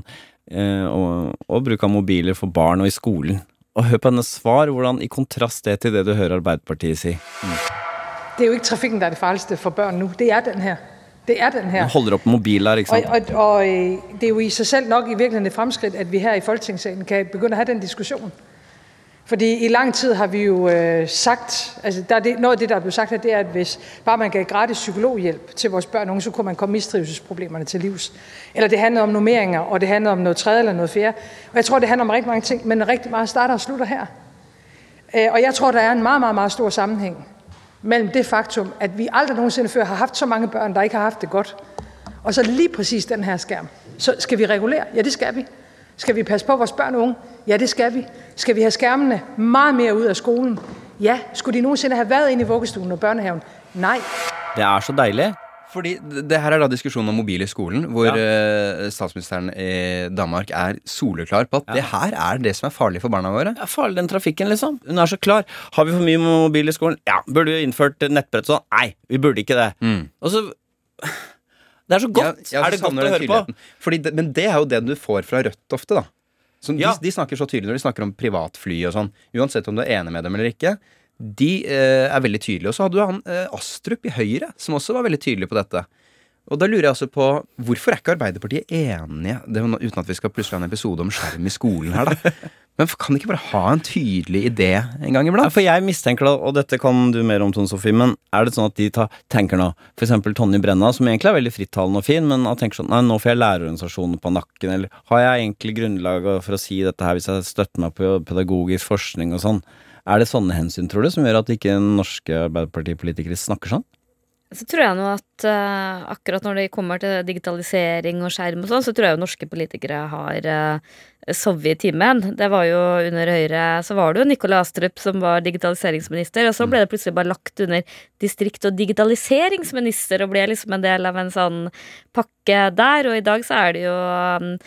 og bruk av mobiler for barn og i skolen. Og hør på hennes svar, hvordan i kontrast det til det du hører Arbeiderpartiet si. Det jo ikke trafikken, der det farligste for børn nu. Det den her. Det den her. Man holder opp mobiler, ikke sant? Og det jo i sig selv nok i virkeligheden et fremskridt, at vi her i Folketingssalen kan begynde at have den diskussion. Fordi i lang tid har vi jo sagt, altså noget af det, der er blevet sagt her, det er, at hvis bare man gav gratis psykologhjælp til vores børn og unge, så kunne man komme mistrivselsproblemerne til livs. Eller det handler om normeringer, og det handler om noget tredje eller noget fjerde. Og jeg tror, det handler om rigtig mange ting, men rigtig meget starter og slutter her. Og jeg tror, der er en meget, meget, meget stor sammenhæng mellem det faktum, at vi aldrig nogensinde før har haft så mange børn, der ikke har haft det godt. Og så lige præcis den her skærm. Så skal vi regulere? Ja, det skal vi. Skal vi passe på vores børn og unge? Ja, det skal vi. Skal vi have skærmene meget mere ud af skolen? Ja. Skulle de nogensinde have været inde i vuggestuen og børnehaven? Nej. Det er så deilig. Fordi det her da diskusjonen om mobil i skolen, hvor statsministeren i Danmark soleklar på at det her det som farlig for barna våre. Ja, farlig den trafikken, liksom. Hun så klar. Har vi for mye mobil i skolen? Ja. Burde vi innført nettbrett sånn? Nei, vi burde ikke det. Og så... Det så godt. Ja, det godt å høre på? Men det jo det du får fra Rødt ofte, da. De snakker så tydelig når de snakker om privatfly og sånn. Uansett om du enig med dem eller ikke. De veldig tydelige. Og så hadde du han Astrup i Høyre, som også var veldig tydelig på dette. Og da lurer jeg også på, hvorfor ikke Arbeiderpartiet enige, uten at vi skal plutselig ha en episode om skjerm i skolen her, da? Men kan de ikke bare ha en tydelig idé en gang iblant? Ja, for jeg mistenker da, og dette kan du mer om, Tone Sofie, men det sånn at de tenker nå, for eksempel Tonje Brenna, som egentlig veldig frittalende og fin, men han tenker sånn, nei, nå får jeg lærerorganisasjonen på nakken, eller har jeg egentlig grunnlag for å si dette her hvis jeg støtter meg på pedagogisk forskning og sånn? Det sånne hensyn, tror du, som gjør at ikke norske Arbeiderpartipolitikere snakker sånn? Så tror jeg nå at akkurat når det kommer til digitalisering og skjerm og sånn, så tror jeg jo norske politikere har sovet i timen. Det var jo under Høyre, så var det jo Nikolai Astrup som var digitaliseringsminister, og så ble det plutselig bare lagt under distrikt- og digitaliseringsminister, og ble liksom en del av en sånn pakke der, og i dag så det jo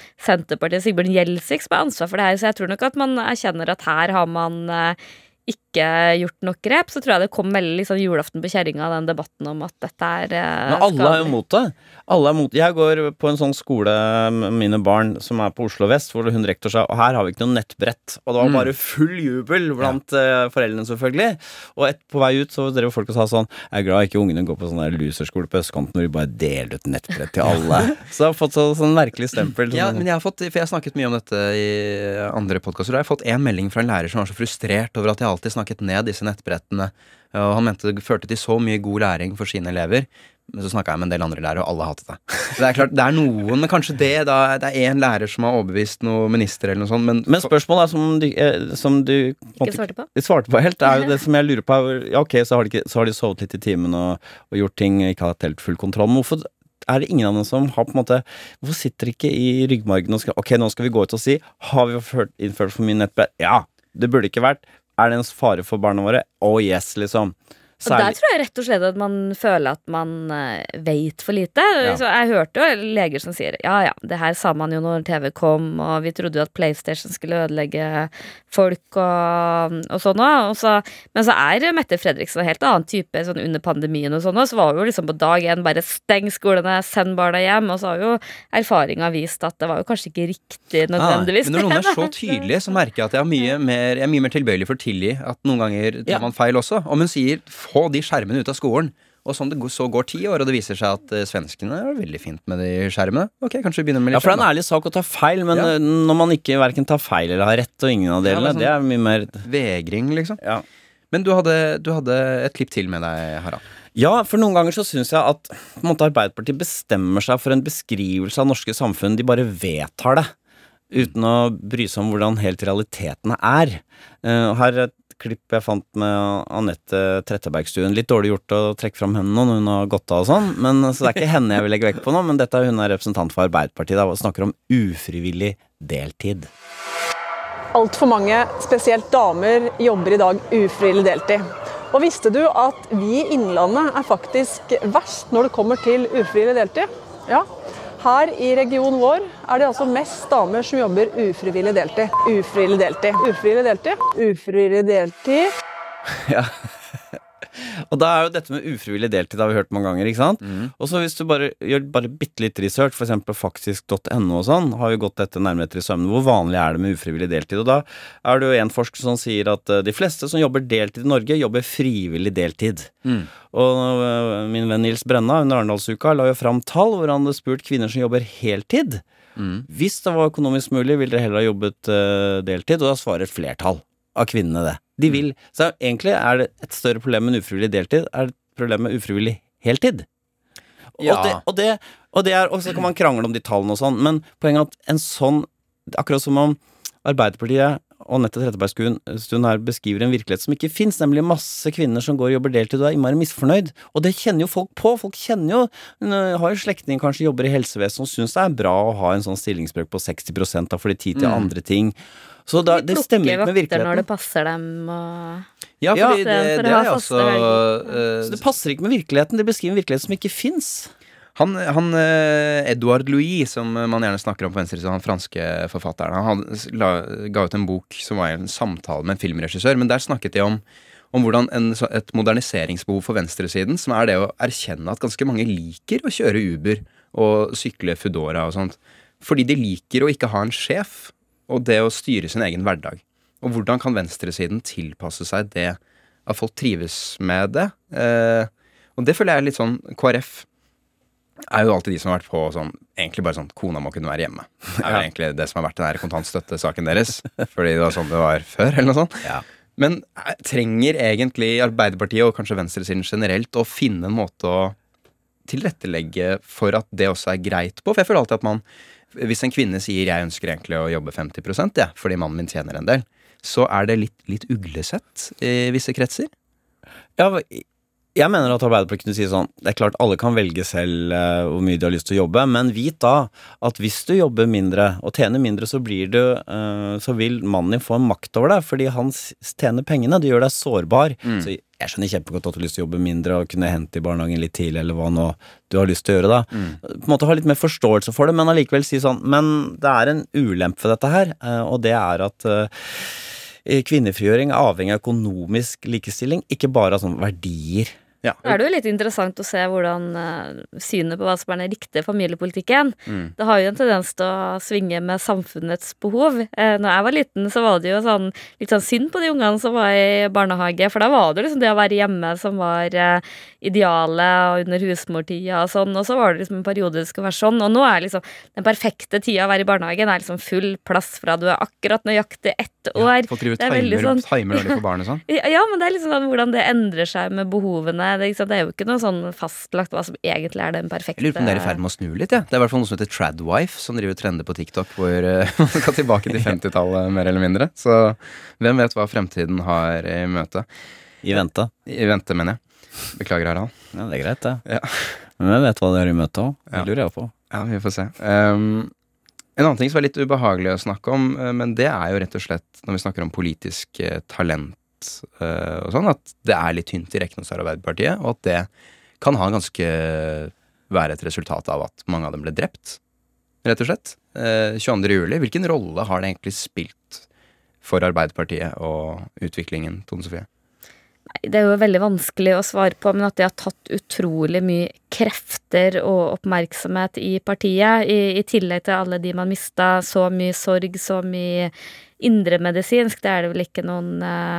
Senterpartiet Sigbjørn Gjelsvik som har ansvar for det her, så jeg tror nok at man erkjenner at her har man ikke gjort nok grep, så tror jeg det kom veldig liksom julaften på kjerringa, den debatten om at dette Men alle er jo mot det. Alle er mot. Jeg går på en sånn skole med mine barn som på Oslo Vest, hvor hun rektor sa, og her har vi ikke noe nettbrett. Og det var bare full jubel blant foreldrene selvfølgelig. Og på vei ut så drev folk og sa sånn, jeg er glad ikke ungene går på sånn der loserskole på Østkanten hvor de bare deler ut nettbrett til alle. Så jeg har fått sånn merkelig stempel. Ja, men jeg har fått, for jeg har snakket mye om dette i andre podcaster, og jeg har fått en melding fra en lærer som var så frustrert over at jeg alltid snakket ned disse nettbrettene, og han mente det førte til så mye god læring for sine elever. Men så snakket jeg med en del andre lærere, og alle hatet det. Det er klart, det er noen, men kanskje det er en lærer som har overbevist noen minister eller noe sånt. Men spørsmålet som du ikke svarte på helt, er jo det som jeg lurer på. Ja, ok, så har de sovet litt i timen og gjort ting, ikke hatt helt full kontroll. Men hvorfor er det ingen av dem som har på en måte, hvorfor sitter ikke i ryggmargen og skal, ok, nå skal vi gå ut og si, har vi innført for mye nettbrett? Ja, det burde ikke vært. Er det en fare for barna våre? Oh yes, liksom. Og der tror jeg rett og slett at man føler at man vet for lite. Så jeg hørte jo leger som sier ja, det her sa man jo når TV kom, og vi trodde jo at PlayStation skulle ødelegge folk og sånn også. Men så Mette Fredriksen en helt annen type sånn under pandemien og sånn, og så var jo liksom på dag 1 bare steng skolene, send barna hjem, og så har jo erfaringen vist at det var jo kanskje ikke riktig nødvendigvis. Men når noen så tydelige, så merker jeg at jeg er mye mer tilbøyelig for å tilgi at noen ganger tar man feil også. Om hun sier få de skjermene ut av skolen, og sånn det så går 10 år, og det viser seg at svenskene er veldig fint med de skjermene. Ok, kanskje vi begynner med litt. Ja, for det er en ærlig sak å ta feil, men når man ikke hverken tar feil eller har rett, og ingen av delene, det er mye mer vegring, liksom. Ja. Men du hadde et klipp til med deg, Harald. Ja, for noen ganger så synes jeg at på en måte Arbeiderpartiet bestemmer seg for en beskrivelse av norske samfunn, de bare vedtar det, uten å bry seg om hvordan helt realitetene er. Her klipp jeg fant med Anette Trettebergstuen. Litt dårlig gjort å trekke fram henne når hun har gått av og sånn, men så det er ikke henne jeg vil legge vekk på nå, men hun er representant for Arbeiderpartiet da, og snakker om ufrivillig deltid. Alt for mange, spesielt damer, jobber i dag ufrivillig deltid. Og visste du at vi i Innlandet faktisk verst når det kommer til ufrivillig deltid? Ja. Her i regionen vår det altså mest damer som jobber ufrivillig deltid. Ufrivillig deltid. Ufrivillig deltid. Ufrivillig deltid. Ja. Og da jo dette med ufrivillig deltid har vi hørt mange ganger, ikke sant? Og så hvis du gjør bitte litt research, for eksempel faktisk.no og sånn, har jo gått dette nærmere etter i sømmen. Hvor vanlig det med ufrivillig deltid? Og da det jo en forsker som sier at de fleste som jobber deltid i Norge, jobber frivillig deltid. Og min venn Nils Brenna under Arendalsuka la jo fram tall hvor han hadde spurt kvinner som jobber heltid. Hvis det var økonomisk mulig, ville dere heller ha jobbet deltid, og da svarer et flertall av kvinnene det. De vil. Så egentlig det et større problem med ufrivillig deltid, det et problem med ufrivillig heltid. Ja. Og så kan man krangle om de tallene og sånn, men poenget at en sånn, akkurat som om Arbeiderpartiet og Nette Trettebergstuen her beskriver en virkelighet som ikke finnes, nemlig masse kvinner som går og jobber deltid og innmari misfornøyd, og det kjenner jo folk på. Folk kjenner jo, har jo slektning kanskje jobber i helsevesen og synes det bra å ha en sånn stillingsbrøk på 60% da, for de tid til andre ting. Så da, det stemmer ikke med virkeligheten. Når det passer dem og... Ja, fordi det også så det passer ikke med virkeligheten. Det beskriver en virkelighet som ikke finnes. Han Edouard Louis, som man gjerne snakker om på venstresiden, han franske forfatteren, han ga ut en bok som var en samtale med en filmregissør, men der snakket de om hvordan et moderniseringsbehov for venstresiden, som det å erkjenne at ganske mange liker å kjøre Uber og sykle Foodora og sånt, fordi de liker å ikke ha en sjef, og det å styre sin egen hverdag. Og hvordan kan venstresiden tilpasse seg det at folk trives med det? Og det føler jeg litt sånn, KrF jo alltid de som har vært på sånn, egentlig bare sånn, kona må kunne være hjemme. Det jo egentlig det som har vært den her kontantstøttesaken deres, fordi det var sånn det var før, eller noe sånt. Ja. Men trenger egentlig Arbeiderpartiet, og kanskje venstresiden generelt, å finne en måte å tilrettelegge for at det også greit på? For jeg føler alltid at hvis en kvinne sier jeg ønsker egentlig å jobbe 50%, fordi mannen min tjener en del, så det litt uglesett i visse kretser. Ja, jeg mener at Arbeiderpartiet kunne si sånn, det klart alle kan velge selv hvor mye de har lyst til å jobbe, men vit da at hvis du jobber mindre og tjener mindre, så så vil mannen din få en makt over deg, fordi han tjener pengene, det gjør deg sårbar. Så jeg skjønner kjempegodt at du har lyst til å jobbe mindre og kunne hente i barnehagen litt tidlig, eller hva nå du har lyst til å gjøre da. På en måte ha litt mer forståelse for det, men allikevel si sånn, men det en ulempe for dette her, og det at kvinnefrigjøring er avhengig av økonomisk likestilling, ikke bare av sånne verdier. Ja. Da det jo litt interessant å se hvordan synet på hva som den riktige familiepolitikken. Det har jo en tendens til å svinge med samfunnets behov. Når jeg var liten, så var det jo litt sånn synd på de ungene som var i barnehage, for da var det liksom det å være hjemme som var idealet, og under husmortida og sånn, og så var det liksom en periode det skulle være sånn, og nå liksom den perfekte tida å være i barnehagen liksom full plass fra du akkurat nøyaktig 1 år. Folk driver timer veldig for barnet sånn. Ja, men det liksom sånn hvordan det endrer seg med behovene. Det er jo ikke noe sånn fastlagt hva som egentlig den perfekte. Jeg lurer på om det i ferd med å snu litt, ja. Det i hvert fall noe som heter Tradwife, som driver trender på TikTok, hvor man skal tilbake til 50-tallet, mer eller mindre. Så hvem vet hva fremtiden har i møte? I vente. I vente, mener jeg. Beklager, Harald. Ja, det greit, det. Ja. Men jeg vet hva det i møte også. Det lurer jeg på. Ja, vi får se. En annen ting som litt ubehagelig å snakke om, men det jo rett og slett når vi snakker om politisk talent og sånn, at det litt tynt i rekken hos Arbeiderpartiet, og at det kan ha ganske være et resultat av at mange av dem ble drept, rett og slett. 22. juli, hvilken rolle har det egentlig spilt for Arbeiderpartiet og utviklingen, Tone Sofie? Nei, det jo veldig vanskelig å svare på, men at det har tatt utrolig mye krefter og oppmerksomhet i partiet, i tillegg til alle de man mistet, så mye sorg, så mye indremedisinsk, det det vel ikke noen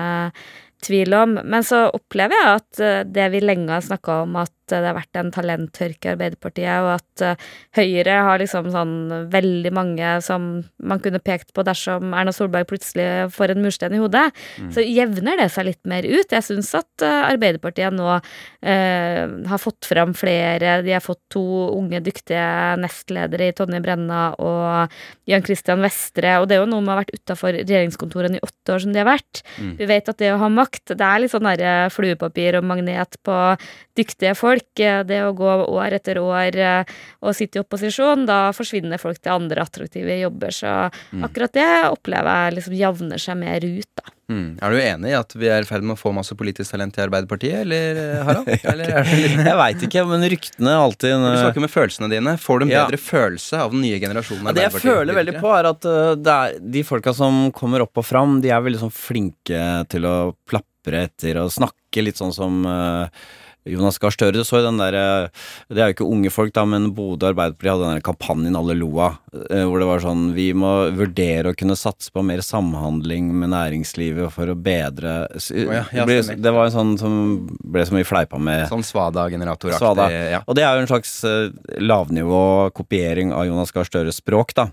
tvil om. Men så opplever jeg at det vi lenge har snakket om, at det har vært en talenttørke i Arbeiderpartiet, og at Høyre har liksom sånn veldig mange som man kunne pekt på dersom Erna Solberg plutselig får en murstein i hodet, så jevner det seg litt mer ut. Jeg synes at Arbeiderpartiet nå har fått frem flere, de har fått 2 unge, dyktige nestledere i Tonje Brenna og Jan Christian Vestre, og det jo noe med å ha vært utenfor regjeringskontorene i 8 år som de har vært. Vi vet at det å ha makt, det litt sånn der fluepapir og magnet på dyktige folk. Det å gå år etter år og sitte i opposisjon, da forsvinner folk til andre attraktive jobber, så akkurat det opplever jeg liksom javner seg mer ut, da. Du enig i at vi i ferd med å få masse politisk talent i Arbeiderpartiet, eller Harald? Eller det litt... Jeg vet ikke, men ryktene alltid Du snakker med følelsene dine. Får du en bedre følelse av den nye generasjonen Arbeiderpartiet? Det jeg føler veldig på at det de folka som kommer opp og fram, de veldig sånn flinke til å plapre etter og snakke litt sånn som Jonas Gahr Støre, så den der, det jo ikke unge folk da, men Bodø Arbeiderparti hadde den der kampanjen Alle Loa, hvor det var sånn, vi må vurdere å kunne satse på mer samhandling med næringslivet for å bedre, det var en sånn som ble så mye fleipa med. Sånn Svada-generatoraktig, ja. Og det jo en slags lavnivå kopiering av Jonas Gahr Støres språk da.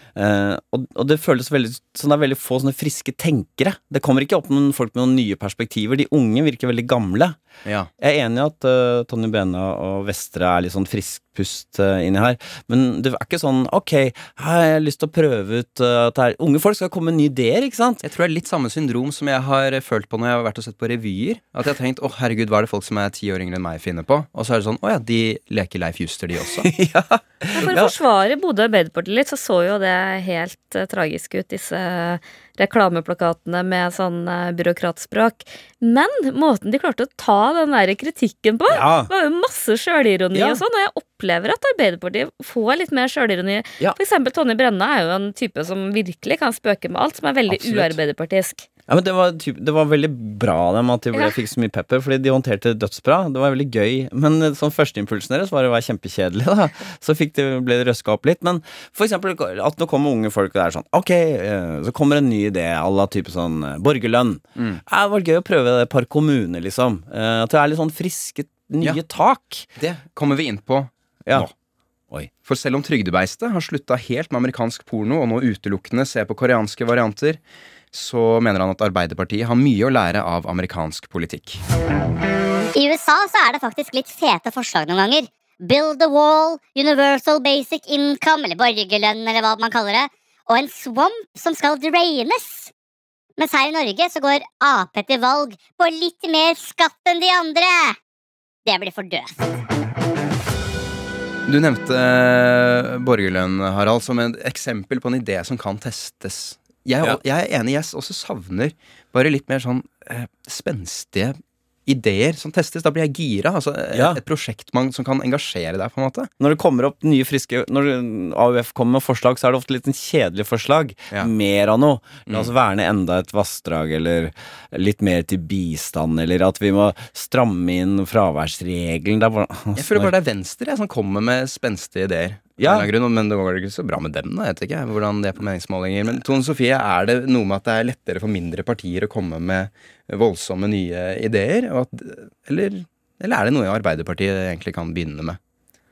Og det føles veldig, sånn det veldig få sånne friske tenkere. Det kommer ikke opp noen folk med noen nye perspektiver. De unge virker veldig gamle. Ja. Jeg enig i at Tonje Brenna og Vestre litt sånn frisk pust inni her, men det ikke sånn, ok, her har jeg lyst til å prøve ut at unge folk skal komme med nye ideer, ikke sant? Jeg tror det litt samme syndrom som jeg har følt på når jeg har vært og sett på revyer, at jeg har tenkt, herregud, hva det folk som 10 år yngre enn meg finner på? Og så det sånn, ja, de leker Leif Juster de også. Ja. For å forsvare Bodø Arbeiderparti litt, så jo det helt tragisk ut, disse reklameplakatene med sånn byråkratspråk. Men måten de klarte å ta den der kritikken på, var jo masse selvironi og sånn, og jeg opplever at Arbeiderpartiet får litt mer selvironi. For eksempel Tonje Brenna jo en type som virkelig kan spøke med alt, som veldig uarbeiderpartisk. Ja, men det var veldig bra av dem at de fikk så mye pepper, fordi de håndterte dødsbra. Det var veldig gøy. Men som førsteimpulsen deres var det å være kjempekjedelig, da. Så ble det røska opp litt. Men for eksempel at nå kommer unge folk, og det sånn, ok, så kommer en ny idé, alla type sånn borgerlønn. Det var gøy å prøve det et par kommuner, liksom. At det litt sånn friske, nye tak. Det kommer vi inn på nå. Oi. For selv om trygdebeistet har sluttet helt med amerikansk porno, og nå utelukkende ser på koreanske varianter, så mener han at Arbeiderpartiet har mye å lære av amerikansk politikk. I USA så det faktisk litt fete forslag noen ganger. Build a wall, universal basic income, eller borgerlønn, eller hva man kaller det, og en swamp som skal draines. Mens her i Norge så går AP til valg på litt mer skatt enn de andre. Det blir for dødt. Du nevnte borgerlønn, Harald, som et eksempel på en idé som kan testes. Jeg enig, jeg også savner bare litt mer sånn spenstige ideer som testes, da blir jeg gira. Altså et prosjekt som kan engasjere deg, på en måte. Når det kommer opp nye friske Når AUF kommer med forslag, så er det ofte litt en kjedelig forslag. Mer av noe. La oss verne enda et vassdrag, eller litt mer til bistand, eller at vi må stramme inn fraværsregelen. Jeg føler bare det er Venstre som kommer med spenstige ideer. Men det går ikke så bra med dem, da. Jeg vet ikke hvordan det er på meningsmålinger. Men Tone Sofie, er det noe med at det er lettere for mindre partier å komme med voldsomme nye ideer? Eller er det noe Arbeiderpartiet egentlig kan begynne med?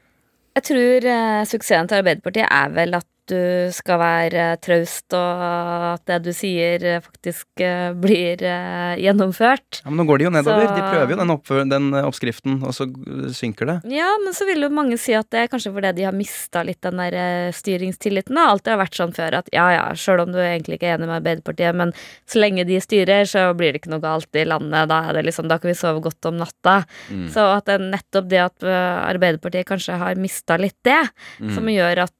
Jeg tror suksessen til Arbeiderpartiet er vel at du skal være traust, og at det du sier faktisk blir gjennomført. Ja, men nå går de jo nedover. De prøver jo den oppskriften, og så synker det. Ja, men så vil jo mange si at det er kanskje fordi de har mistet litt den der styringstilliten. Og alltid har vært sånn før at selv om du egentlig ikke er enig med Arbeiderpartiet, men så lenge de styrer, så blir det ikke noe galt i landet. Da er det liksom, da kan vi sove godt om natta. Så at det er nettopp det at Arbeiderpartiet kanskje har mistet litt det, som gjør at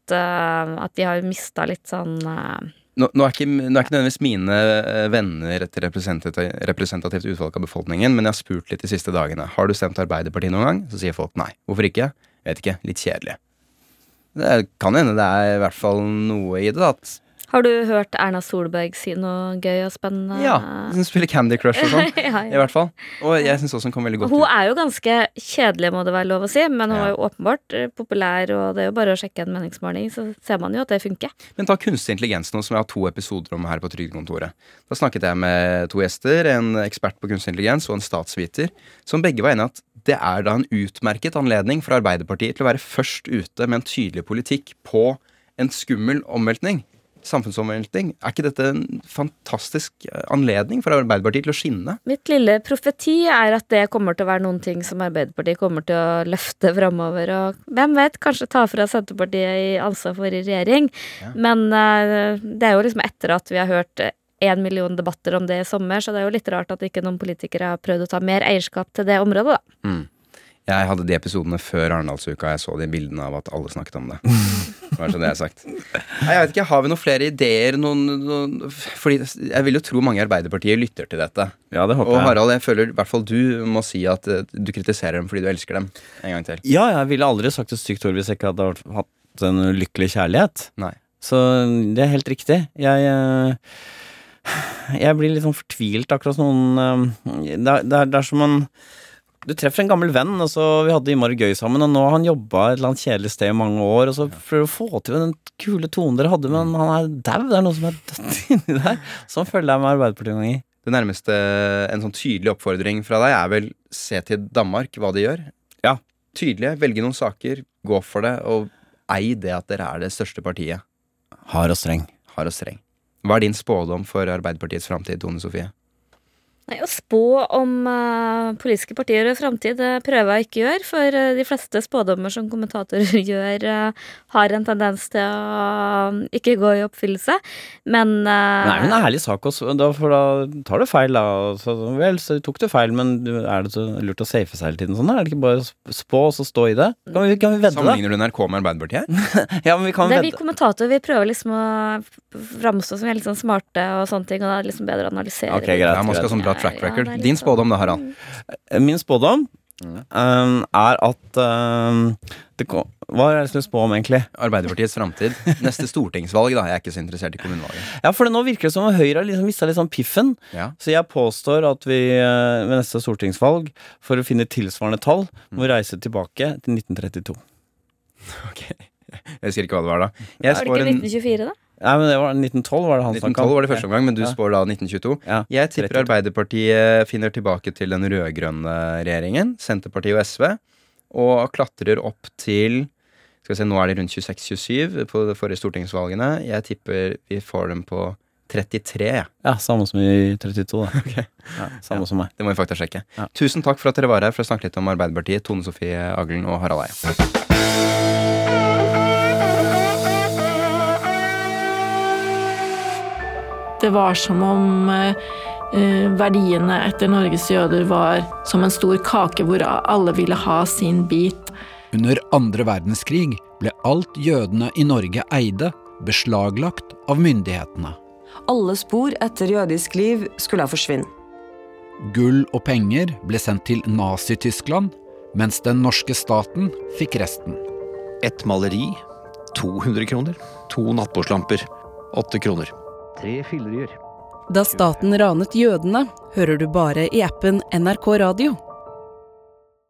de har mistet litt sånn Nå er ikke nødvendigvis mine venner et representativt utvalg av befolkningen, men jeg har spurt litt de siste dagene. Har du stemt Arbeiderpartiet noen gang? Så sier folk nei. Hvorfor ikke? Jeg vet ikke. Litt kjedelig. Det kan hende det er i hvert fall noe i det, da. Har du hørt Erna Solberg si noe gøy og spennende? Ja, hun spiller Candy Crush og sånn, i hvert fall. Og jeg synes også hun kom veldig godt ut. Hun er jo ganske kjedelig, må det være lov å si, men hun er jo åpenbart populær, og det er jo bare å sjekke en meningsmåling, så ser man jo at det funker. Men ta kunstig intelligens nå, som jeg har 2 episoder om her på Trygdekontoret. Da snakket jeg med 2 gjester, en ekspert på kunstig intelligens og en statsviter, som begge var enige at det er da en utmerket anledning for Arbeiderpartiet til å være først ute med en tydelig politikk på en skummel omveltning. Samfunnsomveltning. Er ikke dette en fantastisk anledning for Arbeiderpartiet til å skinne? Mitt lille profeti er at det kommer til å være noen ting som Arbeiderpartiet kommer til å løfte fremover, og hvem vet, kanskje ta fra Senterpartiet i ansvar for i regjering. Men det er jo liksom etter at vi har hørt 1 million debatter om det i sommer, så det er jo litt rart at ikke noen politikere har prøvd å ta mer eierskap til det området, da. Jeg hadde de episodene før Arendalsuka, jeg så de bildene av at alle snakket om det. Det var sånn det jeg har sagt. Nei, jeg vet ikke, har vi noen flere ideer? Fordi jeg vil jo tro mange i Arbeiderpartiet lytter til dette. Ja, det håper jeg. Og Harald, jeg føler i hvert fall du må si at du kritiserer dem fordi du elsker dem en gang til. Ja, jeg ville aldri sagt et stygt ord hvis jeg ikke hadde hatt en lykkelig kjærlighet. Nei. Så det er helt riktig. Jeg blir litt sånn fortvilt akkurat noen det er som en du treffer en gammel venn, og så vi hadde innmari gøy sammen, og nå har han jobbet et eller annet kjedelig sted i mange år, og så prøver å få til den kule tonen dere hadde, men han er dau, det er noe som er dødt inni der. Sånn føler jeg med Arbeiderpartiet en gang i. Det nærmeste, en sånn tydelig oppfordring fra deg er vel se til Danmark hva de gjør. Ja. Tydelig, velge noen saker, gå for det, og ei det at dere er det største partiet. Hard og streng. Hard og streng. Hva er din spådom for Arbeiderpartiets fremtid, Tone Sofie? Nei, å spå om politiske partier og fremtid, det prøver jeg ikke å gjøre, for de fleste spådommer som kommentatorer gjør, har en tendens til å ikke gå i oppfyllelse, men Nei, men en ærlig sak også, for da tar du feil da, så tok du feil, men er det så lurt å safe seg hele tiden sånn, er det ikke bare spå og så stå i det? Kan vi vedde da? Sammenligner du NRK med Arbeiderpartiet her? Ja, men vi kan vedde. vedde. Vi kommentatorer, vi prøver liksom å framstå som helt sånn smarte og sånne ting, og det er liksom bedre å analysere. Ok, greit. Ja, man skal sånn bra track record. Din spådom da, Harald? Min spådom er at hva er det jeg skulle spå om egentlig? Arbeiderpartiets fremtid. Neste stortingsvalg da, jeg er ikke så interessert i kommunvalget. Ja, for nå virker det som at Høyre har liksom mistet litt sånn piffen. Ja. Så jeg påstår at vi ved neste stortingsvalg, for å finne tilsvarende tall, må reise tilbake til 1932. Ok, jeg husker ikke hva det var da. Var det ikke 1924 da? Nei, men det var 1912 var det han snakket om. 1912 var det første omgang, men du spår da 1922. Ja, jeg tipper Arbeiderpartiet finner tilbake til den rødgrønne regjeringen, Senterpartiet og SV, og klatrer opp til, skal vi se, nå er det rundt 26-27 på de forrige stortingsvalgene. Jeg tipper vi får dem på 33. Ja, samme som i 32 da. Okay. Ja, samme som meg. Det må vi faktisk sjekke. Ja. Tusen takk for at dere var her for å snakke litt om Arbeiderpartiet, Tone Sofie Aglen og Harald Eie. Det var som om verdiene etter Norges jøder var som en stor kake hvor alle ville ha sin bit. Under andre verdenskrig ble alt jødene i Norge eide, beslaglagt av myndighetene. Alle spor etter jødisk liv skulle forsvinne. gull og penger ble sendt til Nazi-Tyskland, mens den norske staten fikk resten. Et maleri, 200 kroner. 2 nattbordslamper, 8 kroner. 3 fyllerier. Da staten ranet jødene, hører du bare i appen NRK Radio.